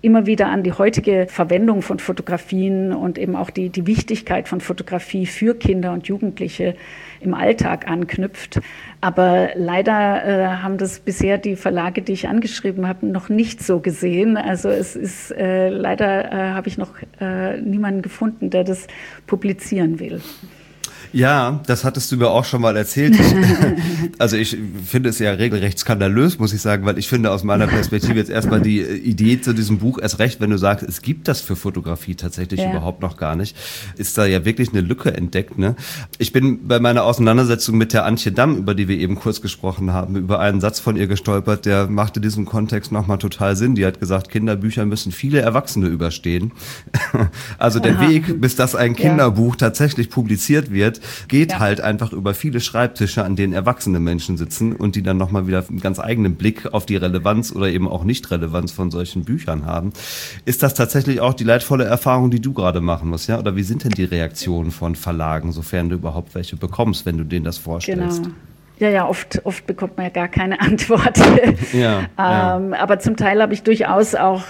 immer wieder an die heutige Verwendung von Fotografien und eben auch die Wichtigkeit von Fotografie für Kinder und Jugendliche im Alltag anknüpft. Aber leider haben das bisher die Verlage, die ich angeschrieben habe, noch nicht so gesehen. Also es ist leider habe ich noch niemanden gefunden, der das publizieren will. Ja, das hattest du mir auch schon mal erzählt. Also ich finde es ja regelrecht skandalös, muss ich sagen, weil ich finde aus meiner Perspektive jetzt erstmal die Idee zu diesem Buch erst recht, wenn du sagst, es gibt das für Fotografie tatsächlich überhaupt noch gar nicht, ist da ja wirklich eine Lücke entdeckt, ne? Ich bin bei meiner Auseinandersetzung mit der Antje Damm, über die wir eben kurz gesprochen haben, über einen Satz von ihr gestolpert, der machte diesem Kontext nochmal total Sinn. Die hat gesagt, Kinderbücher müssen viele Erwachsene überstehen. Also der Weg, bis das ein Kinderbuch tatsächlich publiziert wird, geht halt einfach über viele Schreibtische, an denen erwachsene Menschen sitzen und die dann nochmal wieder einen ganz eigenen Blick auf die Relevanz oder eben auch Nicht-Relevanz von solchen Büchern haben. Ist das tatsächlich auch die leidvolle Erfahrung, die du gerade machen musst, ja? Oder wie sind denn die Reaktionen von Verlagen, sofern du überhaupt welche bekommst, wenn du denen das vorstellst? Genau. Ja, oft bekommt man ja gar keine Antwort. Aber zum Teil habe ich durchaus auch,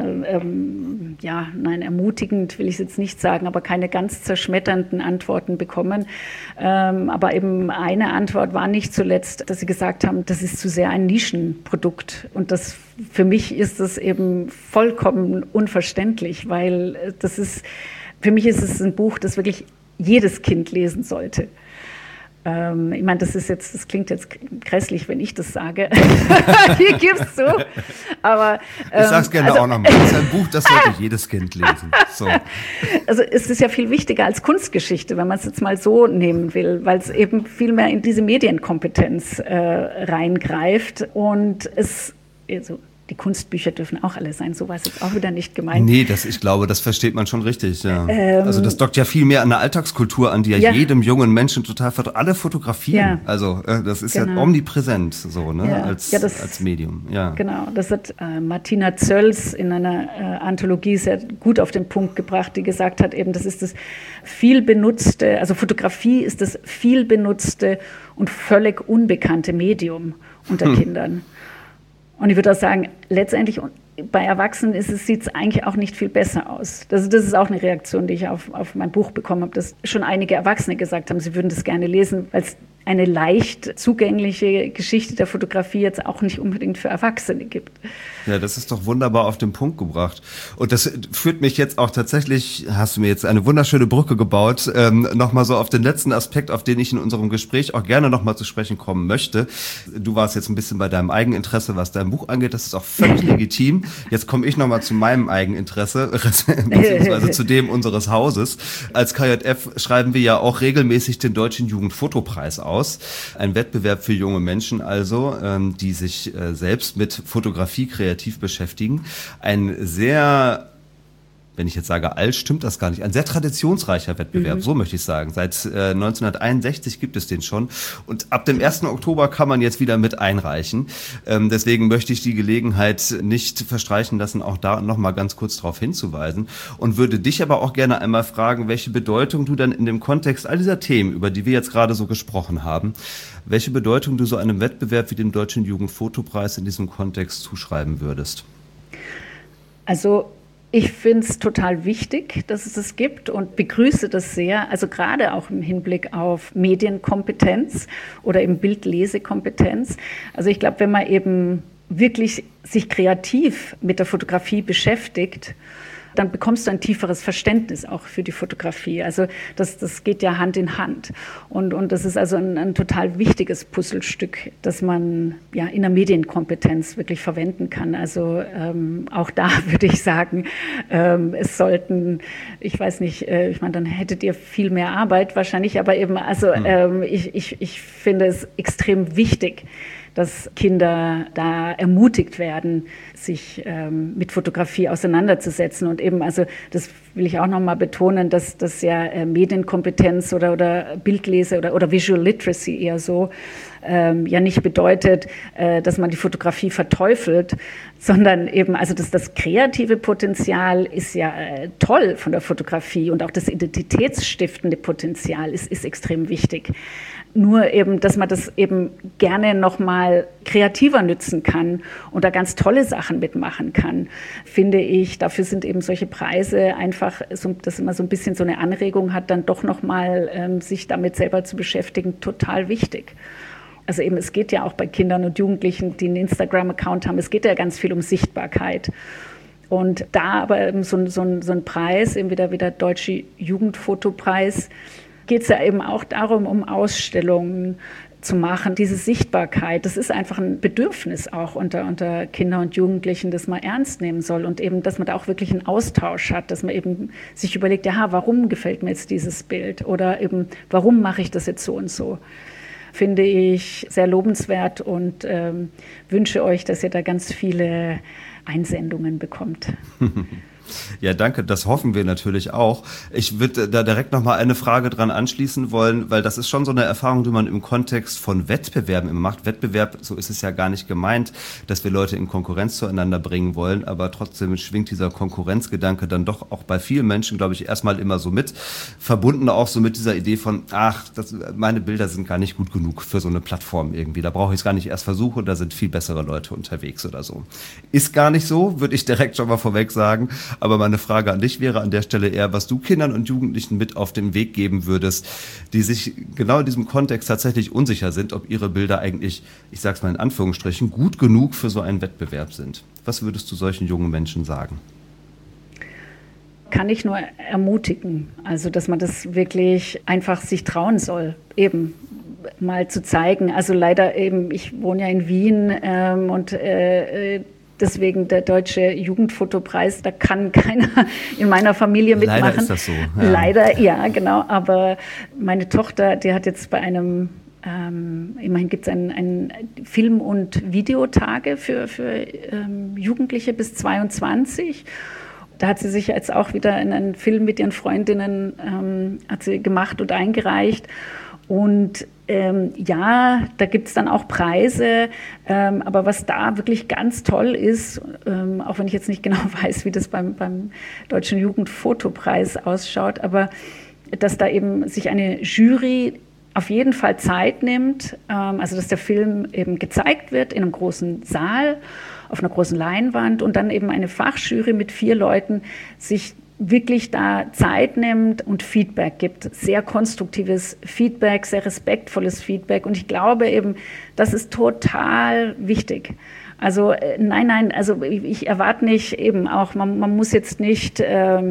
ermutigend will ich es jetzt nicht sagen, aber keine ganz zerschmetternden Antworten bekommen. Aber eben eine Antwort war nicht zuletzt, dass sie gesagt haben, das ist zu sehr ein Nischenprodukt. Und das für mich ist das eben vollkommen unverständlich, weil für mich ist es ein Buch, das wirklich jedes Kind lesen sollte. Ich meine, das klingt jetzt grässlich, wenn ich das sage. Ich gebe es zu. Aber, ich sage es gerne auch nochmal. Es ist ein Buch, das sollte jedes Kind lesen. So. Also es ist ja viel wichtiger als Kunstgeschichte, wenn man es jetzt mal so nehmen will, weil es eben viel mehr in diese Medienkompetenz reingreift. Und die Kunstbücher dürfen auch alle sein, so war es jetzt auch wieder nicht gemeint. Nee, ich glaube, das versteht man schon richtig, ja. Also das dockt ja viel mehr an der Alltagskultur an, die ja jedem jungen Menschen total vertraut. Alle fotografieren, also das ist ja omnipräsent so, ne, als Medium. Ja. Genau, das hat Martina Zölls in einer Anthologie sehr gut auf den Punkt gebracht, die gesagt hat, eben das ist das viel benutzte, also Fotografie ist das viel benutzte und völlig unbekannte Medium unter Kindern. Und ich würde auch sagen, letztendlich bei Erwachsenen sieht es eigentlich auch nicht viel besser aus. Das ist auch eine Reaktion, die ich auf mein Buch bekommen habe, dass schon einige Erwachsene gesagt haben, sie würden das gerne lesen, weil es eine leicht zugängliche Geschichte der Fotografie jetzt auch nicht unbedingt für Erwachsene gibt. Ja, das ist doch wunderbar auf den Punkt gebracht. Und das führt mich jetzt auch tatsächlich, hast du mir jetzt eine wunderschöne Brücke gebaut, nochmal so auf den letzten Aspekt, auf den ich in unserem Gespräch auch gerne nochmal zu sprechen kommen möchte. Du warst jetzt ein bisschen bei deinem Eigeninteresse, was dein Buch angeht, das ist auch völlig legitim. Jetzt komme ich nochmal zu meinem Eigeninteresse, beziehungsweise zu dem unseres Hauses. Als KJF schreiben wir ja auch regelmäßig den Deutschen Jugendfotopreis aus. Ein Wettbewerb für junge Menschen also, die sich selbst mit Fotografie kreativ beschäftigen. Ein sehr, wenn ich jetzt sage alt, stimmt das gar nicht, ein sehr traditionsreicher Wettbewerb, so möchte ich sagen. Seit 1961 gibt es den schon und ab dem 1. Oktober kann man jetzt wieder mit einreichen. Deswegen möchte ich die Gelegenheit nicht verstreichen lassen, auch da nochmal ganz kurz darauf hinzuweisen und würde dich aber auch gerne einmal fragen, welche Bedeutung du dann in dem Kontext all dieser Themen, über die wir jetzt gerade so gesprochen haben, welche Bedeutung du so einem Wettbewerb wie dem Deutschen Jugendfotopreis in diesem Kontext zuschreiben würdest. Also ich finde es total wichtig, dass es das gibt und begrüße das sehr, also gerade auch im Hinblick auf Medienkompetenz oder eben Bildlesekompetenz. Also ich glaube, wenn man eben wirklich sich kreativ mit der Fotografie beschäftigt, dann bekommst du ein tieferes Verständnis auch für die Fotografie. Also das geht ja Hand in Hand. Und das ist also ein total wichtiges Puzzlestück, das man ja in der Medienkompetenz wirklich verwenden kann. Also auch da würde ich sagen, es sollten, ich weiß nicht, ich meine, dann hättet ihr viel mehr Arbeit wahrscheinlich, aber eben, also ich finde es extrem wichtig, dass Kinder da ermutigt werden, sich mit Fotografie auseinanderzusetzen. Und eben, also das will ich auch nochmal betonen, dass das ja Medienkompetenz oder Bildlese oder Visual Literacy eher so ja nicht bedeutet, dass man die Fotografie verteufelt, sondern eben, also das kreative Potenzial ist ja toll von der Fotografie und auch das identitätsstiftende Potenzial ist extrem wichtig. Nur eben, dass man das eben gerne nochmal mal kreativer nützen kann und da ganz tolle Sachen mitmachen kann, finde ich. Dafür sind eben solche Preise einfach, dass man so ein bisschen so eine Anregung hat, dann doch nochmal sich damit selber zu beschäftigen, total wichtig. Also eben, es geht ja auch bei Kindern und Jugendlichen, die einen Instagram-Account haben, es geht ja ganz viel um Sichtbarkeit. Und da aber eben so ein Preis, eben wieder Deutsche Jugendfotopreis, geht es ja eben auch darum, um Ausstellungen zu machen, diese Sichtbarkeit. Das ist einfach ein Bedürfnis auch unter Kindern und Jugendlichen, das man ernst nehmen soll und eben, dass man da auch wirklich einen Austausch hat, dass man eben sich überlegt, ja, warum gefällt mir jetzt dieses Bild oder eben, warum mache ich das jetzt so und so. Finde ich sehr lobenswert und wünsche euch, dass ihr da ganz viele Einsendungen bekommt. Ja, danke, das hoffen wir natürlich auch. Ich würde da direkt nochmal eine Frage dran anschließen wollen, weil das ist schon so eine Erfahrung, die man im Kontext von Wettbewerben immer macht. Wettbewerb, so ist es ja gar nicht gemeint, dass wir Leute in Konkurrenz zueinander bringen wollen, aber trotzdem schwingt dieser Konkurrenzgedanke dann doch auch bei vielen Menschen, glaube ich, erstmal immer so mit. Verbunden auch so mit dieser Idee von, meine Bilder sind gar nicht gut genug für so eine Plattform irgendwie. Da brauche ich es gar nicht erst versuchen, da sind viel bessere Leute unterwegs oder so. Ist gar nicht so, würde ich direkt schon mal vorweg sagen. Aber meine Frage an dich wäre an der Stelle eher, was du Kindern und Jugendlichen mit auf den Weg geben würdest, die sich genau in diesem Kontext tatsächlich unsicher sind, ob ihre Bilder eigentlich, ich sag's mal in Anführungsstrichen, gut genug für so einen Wettbewerb sind. Was würdest du solchen jungen Menschen sagen? Kann ich nur ermutigen, also dass man das wirklich einfach sich trauen soll, eben mal zu zeigen. Also leider eben, ich wohne ja in Wien und deswegen der Deutsche Jugendfotopreis, da kann keiner in meiner Familie mitmachen. Leider ist das so. Ja. Leider, ja, genau. Aber meine Tochter, die hat jetzt bei einem, immerhin gibt es ein Film- und Videotage für Jugendliche bis 22. Da hat sie sich jetzt auch wieder einen Film mit ihren Freundinnen hat sie gemacht und eingereicht. Und ja, da gibt es dann auch Preise, aber was da wirklich ganz toll ist, auch wenn ich jetzt nicht genau weiß, wie das beim Deutschen Jugendfotopreis ausschaut, aber dass da eben sich eine Jury auf jeden Fall Zeit nimmt, also dass der Film eben gezeigt wird in einem großen Saal, auf einer großen Leinwand und dann eben eine Fachjury mit 4 Leuten sich wirklich da Zeit nimmt und Feedback gibt. Sehr konstruktives Feedback, sehr respektvolles Feedback. Und ich glaube eben, das ist total wichtig. Also nein, also ich erwarte nicht eben auch, man muss jetzt nicht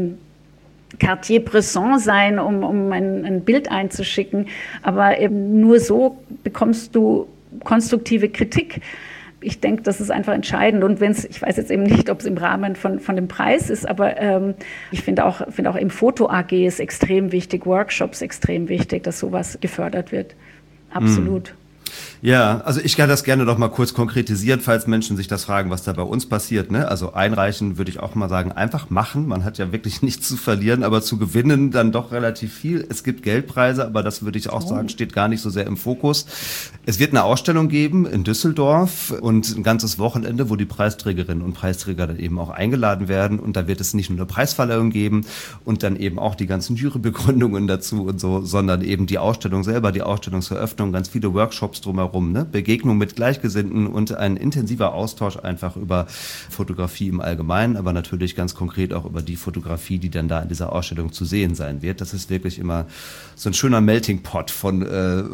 Cartier-Bresson sein, um ein Bild einzuschicken, aber eben nur so bekommst du konstruktive Kritik. Ich denke, das ist einfach entscheidend. Und ich weiß jetzt eben nicht, ob es im Rahmen von dem Preis ist, aber ich finde auch im Foto AG ist extrem wichtig, Workshops extrem wichtig, dass sowas gefördert wird. Absolut. Ja, also ich kann das gerne noch mal kurz konkretisieren, falls Menschen sich das fragen, was da bei uns passiert. Ne? Also einreichen würde ich auch mal sagen, einfach machen. Man hat ja wirklich nichts zu verlieren, aber zu gewinnen dann doch relativ viel. Es gibt Geldpreise, aber das würde ich auch sagen, steht gar nicht so sehr im Fokus. Es wird eine Ausstellung geben in Düsseldorf und ein ganzes Wochenende, wo die Preisträgerinnen und Preisträger dann eben auch eingeladen werden. Und da wird es nicht nur eine Preisverleihung geben und dann eben auch die ganzen Jurybegründungen dazu und so, sondern eben die Ausstellung selber, die Ausstellungseröffnung, ganz viele Workshops drumherum, ne? Begegnung mit Gleichgesinnten und ein intensiver Austausch einfach über Fotografie im Allgemeinen, aber natürlich ganz konkret auch über die Fotografie, die dann da in dieser Ausstellung zu sehen sein wird. Das ist wirklich immer so ein schöner Melting Pot von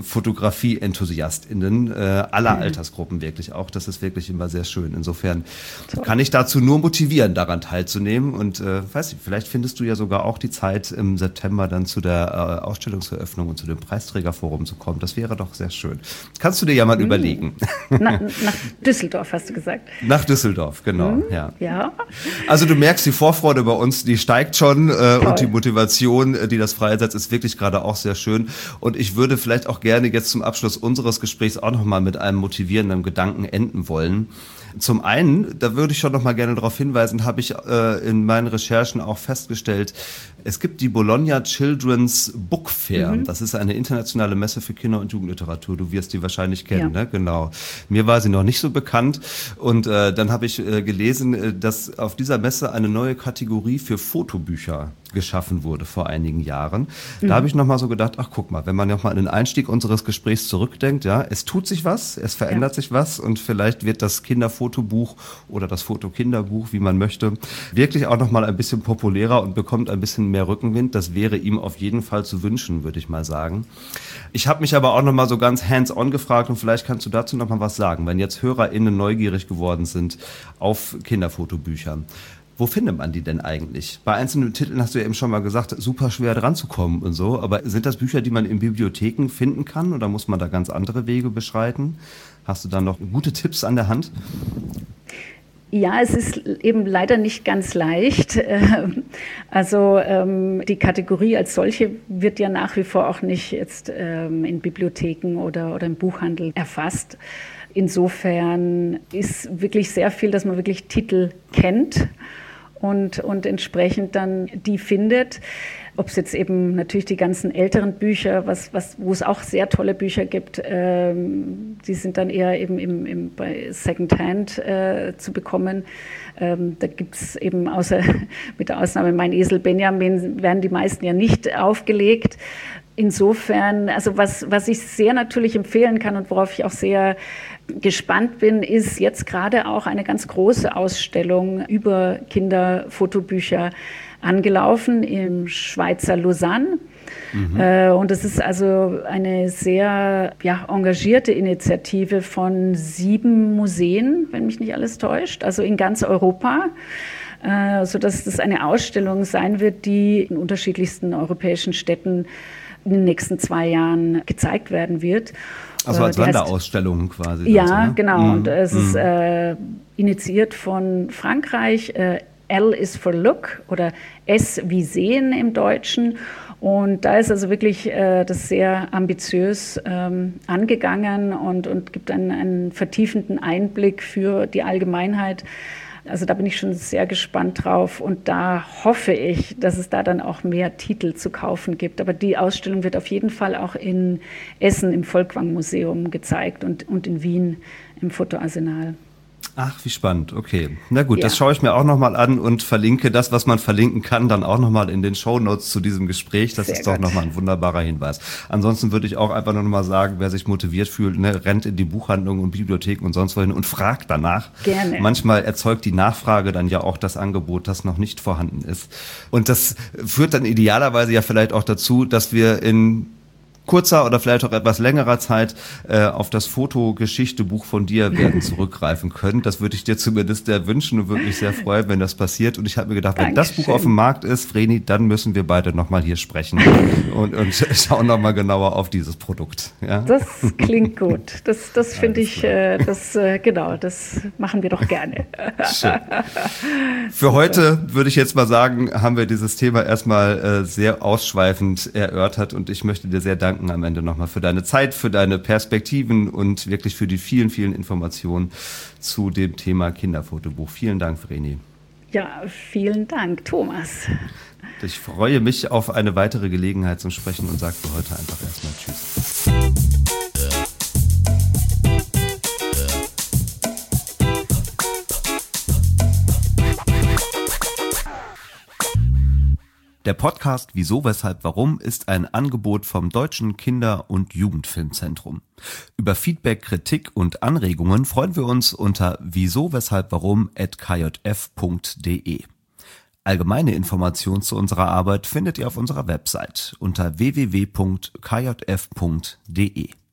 Fotografie-EnthusiastInnen aller Altersgruppen wirklich auch. Das ist wirklich immer sehr schön. Insofern kann ich dazu nur motivieren, daran teilzunehmen und weiß nicht, vielleicht findest du ja sogar auch die Zeit im September dann zu der Ausstellungseröffnung und zu dem Preisträgerforum zu kommen. Das wäre doch sehr schön. Kannst du dir ja mal überlegen. Nach Düsseldorf, hast du gesagt. Nach Düsseldorf, genau. Ja. Also du merkst, die Vorfreude bei uns, die steigt schon und die Motivation, die das freisetzt, ist wirklich gerade auch sehr schön. Und ich würde vielleicht auch gerne jetzt zum Abschluss unseres Gesprächs auch nochmal mit einem motivierenden Gedanken enden wollen. Zum einen, da würde ich schon noch mal gerne darauf hinweisen, habe ich in meinen Recherchen auch festgestellt, es gibt die Bologna Children's Book Fair. Das ist eine internationale Messe für Kinder- und Jugendliteratur. Du wirst die wahrscheinlich kennen, ne? Genau. Mir war sie noch nicht so bekannt. Und dann habe ich gelesen, dass auf dieser Messe eine neue Kategorie für Fotobücher geschaffen wurde vor einigen Jahren. Da habe ich nochmal so gedacht, ach guck mal, wenn man nochmal an den Einstieg unseres Gesprächs zurückdenkt, ja, es tut sich was, es verändert sich was und vielleicht wird das Kinderfotobuch oder das Fotokinderbuch, wie man möchte, wirklich auch nochmal ein bisschen populärer und bekommt ein bisschen mehr Rückenwind. Das wäre ihm auf jeden Fall zu wünschen, würde ich mal sagen. Ich habe mich aber auch nochmal so ganz hands-on gefragt und vielleicht kannst du dazu nochmal was sagen, wenn jetzt HörerInnen neugierig geworden sind auf Kinderfotobücher. Wo findet man die denn eigentlich? Bei einzelnen Titeln hast du ja eben schon mal gesagt, super schwer dran zu kommen und so. Aber sind das Bücher, die man in Bibliotheken finden kann oder muss man da ganz andere Wege beschreiten? Hast du da noch gute Tipps an der Hand? Ja, es ist eben leider nicht ganz leicht. Also die Kategorie als solche wird ja nach wie vor auch nicht jetzt in Bibliotheken oder im Buchhandel erfasst. Insofern ist wirklich sehr viel, dass man wirklich Titel kennt und entsprechend dann die findet. Ob es jetzt eben natürlich die ganzen älteren Bücher, wo es auch sehr tolle Bücher gibt, die sind dann eher eben bei Secondhand zu bekommen. Da gibt es eben mit der Ausnahme Mein Esel Benjamin, werden die meisten ja nicht aufgelegt. Insofern, also was ich sehr natürlich empfehlen kann und worauf ich auch sehr gespannt bin, ist jetzt gerade auch eine ganz große Ausstellung über Kinderfotobücher angelaufen im Schweizer Lausanne. Und es ist also eine sehr engagierte Initiative von 7 Museen, wenn mich nicht alles täuscht, also in ganz Europa, sodass das eine Ausstellung sein wird, die in unterschiedlichsten europäischen Städten in den nächsten 2 Jahren gezeigt werden wird. Also als Wanderausstellung quasi. Ja, dazu, ne? genau. Und es ist initiiert von Frankreich. L is for Look oder S wie Sehen im Deutschen. Und da ist also wirklich das sehr ambitiös angegangen und gibt einen vertiefenden Einblick für die Allgemeinheit. Also da bin ich schon sehr gespannt drauf und da hoffe ich, dass es da dann auch mehr Titel zu kaufen gibt. Aber die Ausstellung wird auf jeden Fall auch in Essen im Folkwang-Museum gezeigt und in Wien im Fotoarsenal. Ach, wie spannend. Okay. Na gut, das schaue ich mir auch nochmal an und verlinke das, was man verlinken kann, dann auch nochmal in den Shownotes zu diesem Gespräch. Das ist doch nochmal ein wunderbarer Hinweis. Ansonsten würde ich auch einfach nur nochmal sagen, wer sich motiviert fühlt, rennt in die Buchhandlungen und Bibliotheken und sonst wohin und fragt danach. Gerne. Manchmal erzeugt die Nachfrage dann ja auch das Angebot, das noch nicht vorhanden ist. Und das führt dann idealerweise ja vielleicht auch dazu, dass wir in kurzer oder vielleicht auch etwas längerer Zeit auf das Fotogeschichtebuch von dir werden zurückgreifen können. Das würde ich dir zumindest sehr wünschen und würde mich sehr freuen, wenn das passiert. Und ich habe mir gedacht, wenn das Buch auf dem Markt ist, Vreni, dann müssen wir beide nochmal hier sprechen und schauen nochmal genauer auf dieses Produkt. Ja? Das klingt gut. Das finde ich, das machen wir doch gerne. Schön. Für heute würde ich jetzt mal sagen, haben wir dieses Thema erstmal sehr ausschweifend erörtert und ich möchte dir sehr danken am Ende nochmal für deine Zeit, für deine Perspektiven und wirklich für die vielen, vielen Informationen zu dem Thema Kinderfotobuch. Vielen Dank, Vreni. Ja, vielen Dank, Thomas. Ich freue mich auf eine weitere Gelegenheit zum Sprechen und sage für heute einfach erstmal Tschüss. Der Podcast Wieso, Weshalb, Warum ist ein Angebot vom Deutschen Kinder- und Jugendfilmzentrum. Über Feedback, Kritik und Anregungen freuen wir uns unter wieso-weshalb-warum@kjf.de. Allgemeine Informationen zu unserer Arbeit findet ihr auf unserer Website unter www.kjf.de.